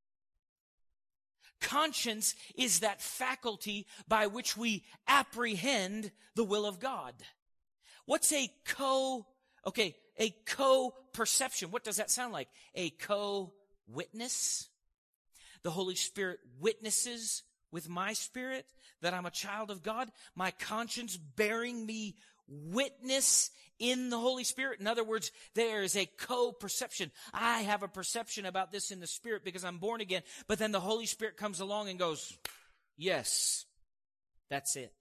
Conscience is that faculty by which we apprehend the will of God. What's a co, okay, a co-perception? What does that sound like? A co-witness? The Holy Spirit witnesses with my spirit that I'm a child of God. My conscience bearing me witness in the Holy Spirit. In other words, there is a co-perception. I have a perception about this in the Spirit because I'm born again. But then the Holy Spirit comes along and goes, yes, that's it.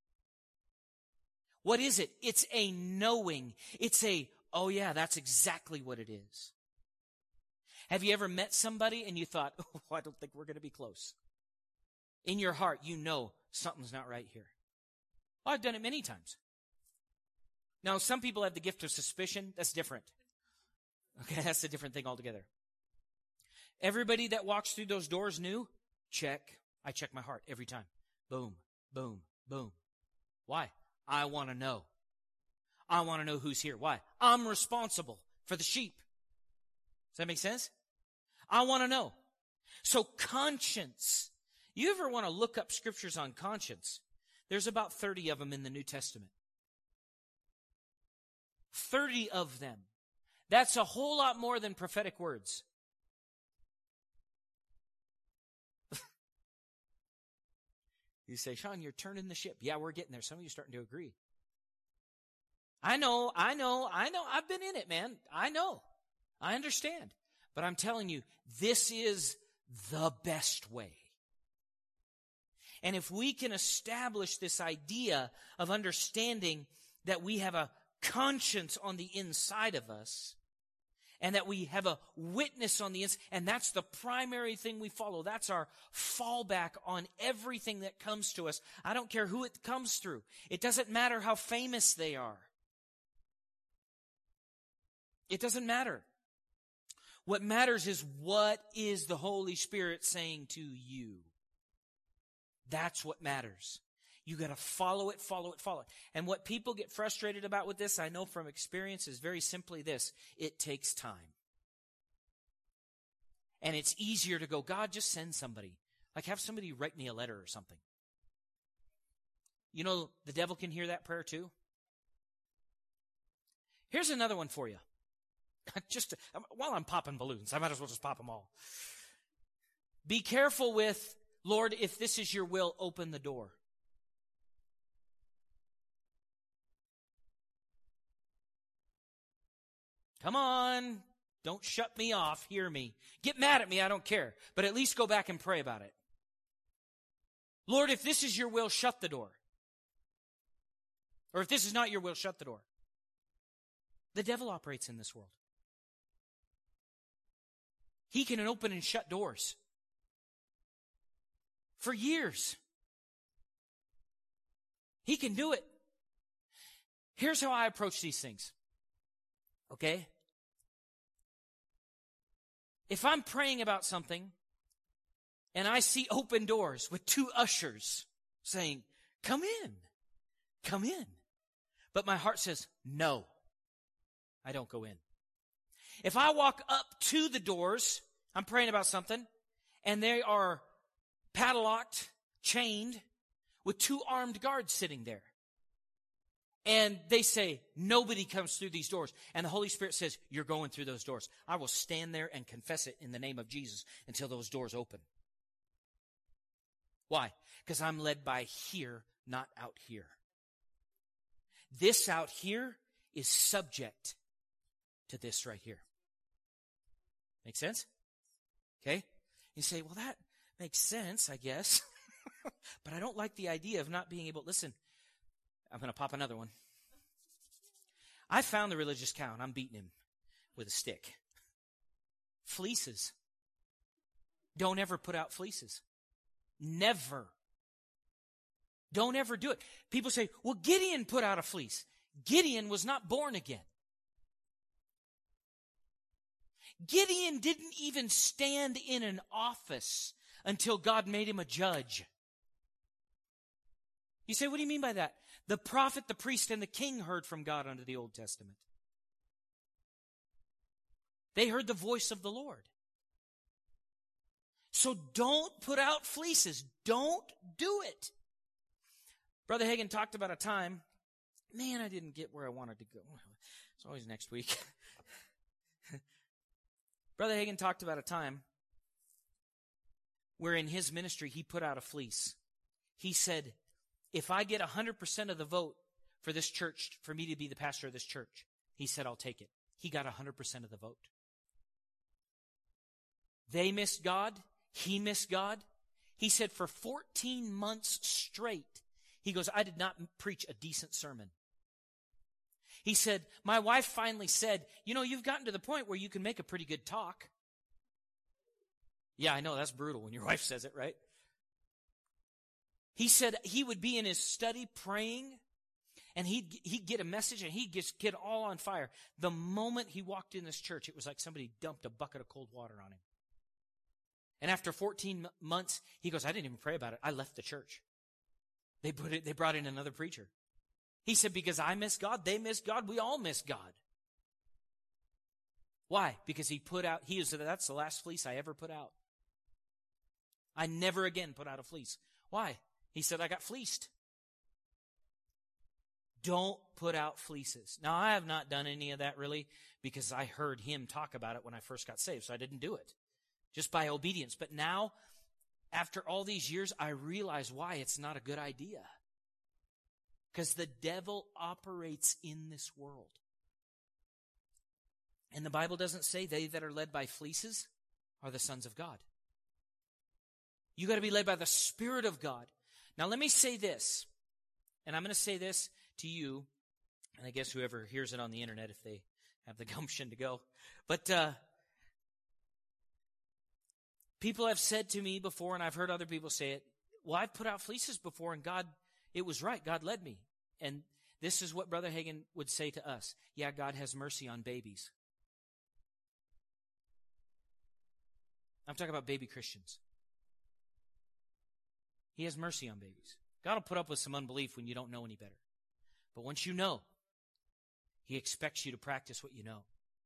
What is it? It's a knowing. It's a, oh yeah, that's exactly what it is. Have you ever met somebody and you thought, oh, I don't think we're going to be close? In your heart, you know something's not right here. Well, I've done it many times. Now, some people have the gift of suspicion. That's different. Okay, that's a different thing altogether. Everybody that walks through those doors new, check. I check my heart every time. Boom, boom, boom. Why? I want to know. I want to know who's here. Why? I'm responsible for the sheep. Does that make sense? I want to know. So conscience. You ever want to look up scriptures on conscience? There's about thirty of them in the New Testament. thirty of them. That's a whole lot more than prophetic words. You say, Sean, you're turning the ship. Yeah, we're getting there. Some of you are starting to agree. I know, I know, I know. I've been in it, man. I know. I understand. But I'm telling you, this is the best way. And if we can establish this idea of understanding that we have a conscience on the inside of us, and that we have a witness on the inside, and that's the primary thing we follow. That's our fallback on everything that comes to us. I don't care who it comes through. It doesn't matter how famous they are. It doesn't matter. What matters is, what is the Holy Spirit saying to you? That's what matters. You got to follow it, follow it, follow it. And what people get frustrated about with this, I know from experience, is very simply this. It takes time. And it's easier to go, God, just send somebody. Like have somebody write me a letter or something. You know, the devil can hear that prayer too. Here's another one for you. Just to, while I'm popping balloons, I might as well just pop them all. Be careful with, Lord, if this is your will, open the door. Come on, don't shut me off, hear me. Get mad at me, I don't care. But at least go back and pray about it. Lord, if this is your will, shut the door. Or if this is not your will, shut the door. The devil operates in this world. He can open and shut doors. For years. He can do it. Here's how I approach these things. Okay? If I'm praying about something and I see open doors with two ushers saying, come in, come in. But my heart says, no, I don't go in. If I walk up to the doors, I'm praying about something, and they are padlocked, chained, with two armed guards sitting there. And they say, nobody comes through these doors. And the Holy Spirit says, you're going through those doors. I will stand there and confess it in the name of Jesus until those doors open. Why? Because I'm led by here, not out here. This out here is subject to this right here. Make sense? Okay? You say, well, that makes sense, I guess. But I don't like the idea of not being able, listen, I'm going to pop another one. I found the religious cow, and I'm beating him with a stick. Fleeces. Don't ever put out fleeces. Never. Don't ever do it. People say, well, Gideon put out a fleece. Gideon was not born again. Gideon didn't even stand in an office until God made him a judge. You say, what do you mean by that? The prophet, the priest, and the king heard from God under the Old Testament. They heard the voice of the Lord. So don't put out fleeces. Don't do it. Brother Hagin talked about a time, man, I didn't get where I wanted to go. It's always next week. Brother Hagin talked about a time where in his ministry he put out a fleece. He said, if I get one hundred percent of the vote for this church, for me to be the pastor of this church, he said, I'll take it. He got one hundred percent of the vote. They missed God. He missed God. He said for fourteen months straight, he goes, I did not preach a decent sermon. He said, my wife finally said, you know, you've gotten to the point where you can make a pretty good talk. Yeah, I know, that's brutal when your wife says it, right? He said he would be in his study praying, and he'd, he'd get a message, and he'd just get all on fire. The moment he walked in this church, it was like somebody dumped a bucket of cold water on him. And after fourteen months, he goes, I didn't even pray about it. I left the church. They put it, they brought in another preacher. He said, because I miss God, they miss God, we all miss God. Why? Because he put out, he said, that's the last fleece I ever put out. I never again put out a fleece. Why? He said, I got fleeced. Don't put out fleeces. Now, I have not done any of that really because I heard him talk about it when I first got saved, so I didn't do it. Just by obedience. But now, after all these years, I realize why it's not a good idea. Because the devil operates in this world. And the Bible doesn't say they that are led by fleeces are the sons of God. You got to be led by the Spirit of God. Now let me say this, and I'm going to say this to you, and I guess whoever hears it on the internet if they have the gumption to go. But uh, people have said to me before, and I've heard other people say it, well, I've put out fleeces before, and God, it was right. God led me. And this is what Brother Hagin would say to us. Yeah, God has mercy on babies. I'm talking about baby Christians. He has mercy on babies. God will put up with some unbelief when you don't know any better. But once you know, he expects you to practice what you know.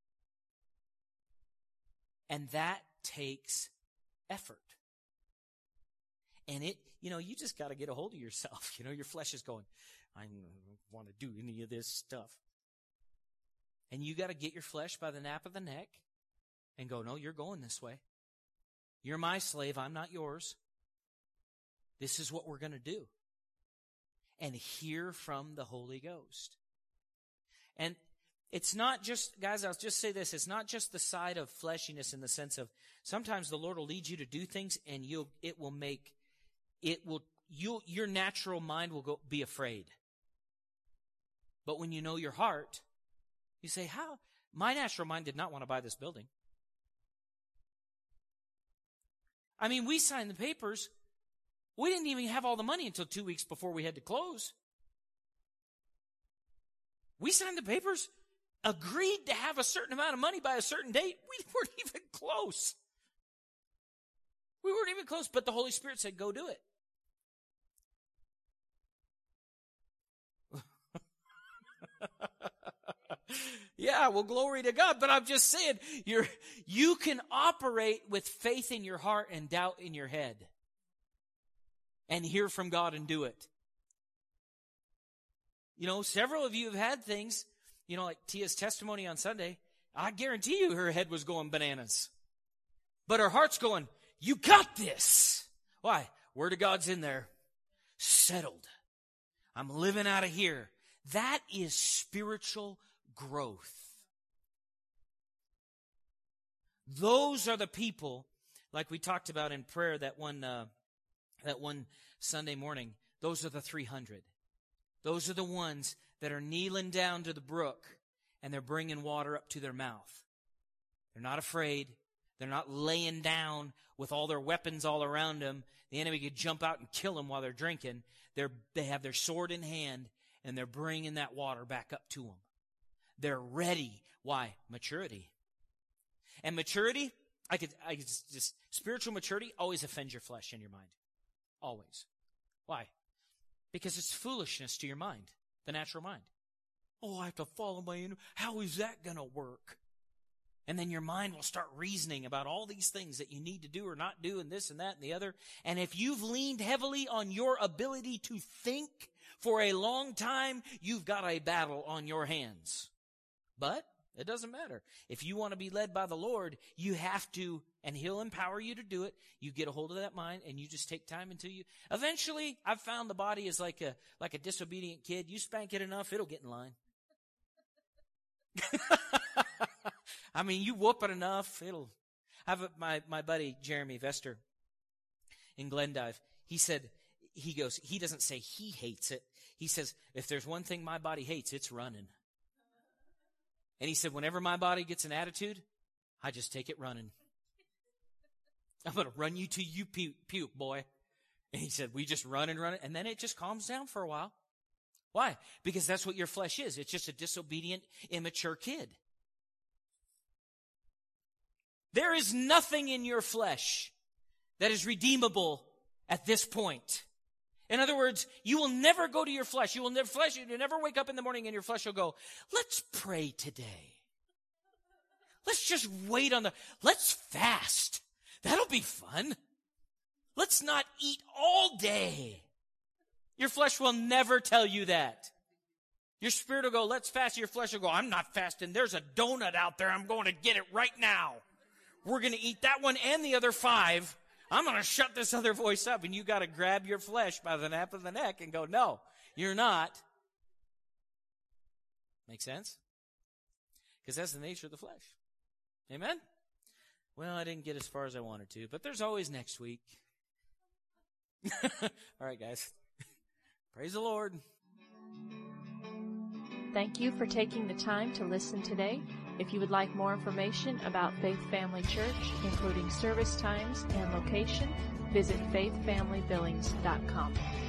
And that takes effort. And it, you know, you just got to get a hold of yourself. You know, your flesh is going, I don't want to do any of this stuff. And you got to get your flesh by the nape of the neck and go, no, you're going this way. You're my slave. I'm not yours. This is what we're going to do. And hear from the Holy Ghost. And it's not just, guys, I'll just say this. It's not just the side of fleshiness in the sense of sometimes the Lord will lead you to do things and you'll, it will make, it will, you, your natural mind will go be afraid. But when you know your heart, you say, how? My natural mind did not want to buy this building. I mean, we signed the papers. We didn't even have all the money until two weeks before we had to close. We signed the papers, agreed to have a certain amount of money by a certain date. We weren't even close. We weren't even close, but the Holy Spirit said, go do it. Yeah, well, glory to God. But I'm just saying, you're, you can operate with faith in your heart and doubt in your head and hear from God and do it. You know, several of you have had things, you know, like Tia's testimony on Sunday. I guarantee you her head was going bananas. But her heart's going, you got this. Why? Word of God's in there. Settled. I'm living out of here. That is spiritual growth. Those are the people, like we talked about in prayer that one, uh, that one Sunday morning. Those are the three hundred. Those are the ones that are kneeling down to the brook and they're bringing water up to their mouth. They're not afraid. They're not laying down with all their weapons all around them. The enemy could jump out and kill them while they're drinking. They're, they have their sword in hand, and they're bringing that water back up to them. They're ready. Why? Maturity. And maturity, I could, I could just, spiritual maturity always offends your flesh and your mind. Always. Why? Because it's foolishness to your mind, the natural mind. Oh, I have to follow my inner. How is that going to work? And then your mind will start reasoning about all these things that you need to do or not do and this and that and the other. And if you've leaned heavily on your ability to think for a long time, you've got a battle on your hands. But it doesn't matter. If you want to be led by the Lord, you have to, and He'll empower you to do it. You get a hold of that mind and you just take time until you, eventually, I've found the body is like a, like a disobedient kid. You spank it enough, it'll get in line. I mean, you whoop it enough, it'll. I have a, my, my buddy, Jeremy Vester, in Glendive. He said, he goes, he doesn't say he hates it. He says, if there's one thing my body hates, it's running. And he said, whenever my body gets an attitude, I just take it running. I'm going to run you till you puke, puke, boy. And he said, we just run and run it. And then it just calms down for a while. Why? Because that's what your flesh is. It's just a disobedient, immature kid. There is nothing in your flesh that is redeemable at this point. In other words, you will never go to your flesh. You will never flesh. You never wake up in the morning and your flesh will go, let's pray today. Let's just wait on the, let's fast. That'll be fun. Let's not eat all day. Your flesh will never tell you that. Your spirit will go, let's fast. Your flesh will go, I'm not fasting. There's a donut out there. I'm going to get it right now. We're going to eat that one and the other five. I'm going to shut this other voice up. And you got to grab your flesh by the nape of the neck and go, no, you're not. Make sense? Because that's the nature of the flesh. Amen? Well, I didn't get as far as I wanted to, but there's always next week. All right, guys. Praise the Lord. Thank you for taking the time to listen today. If you would like more information about Faith Family Church, including service times and location, visit faith family billings dot com.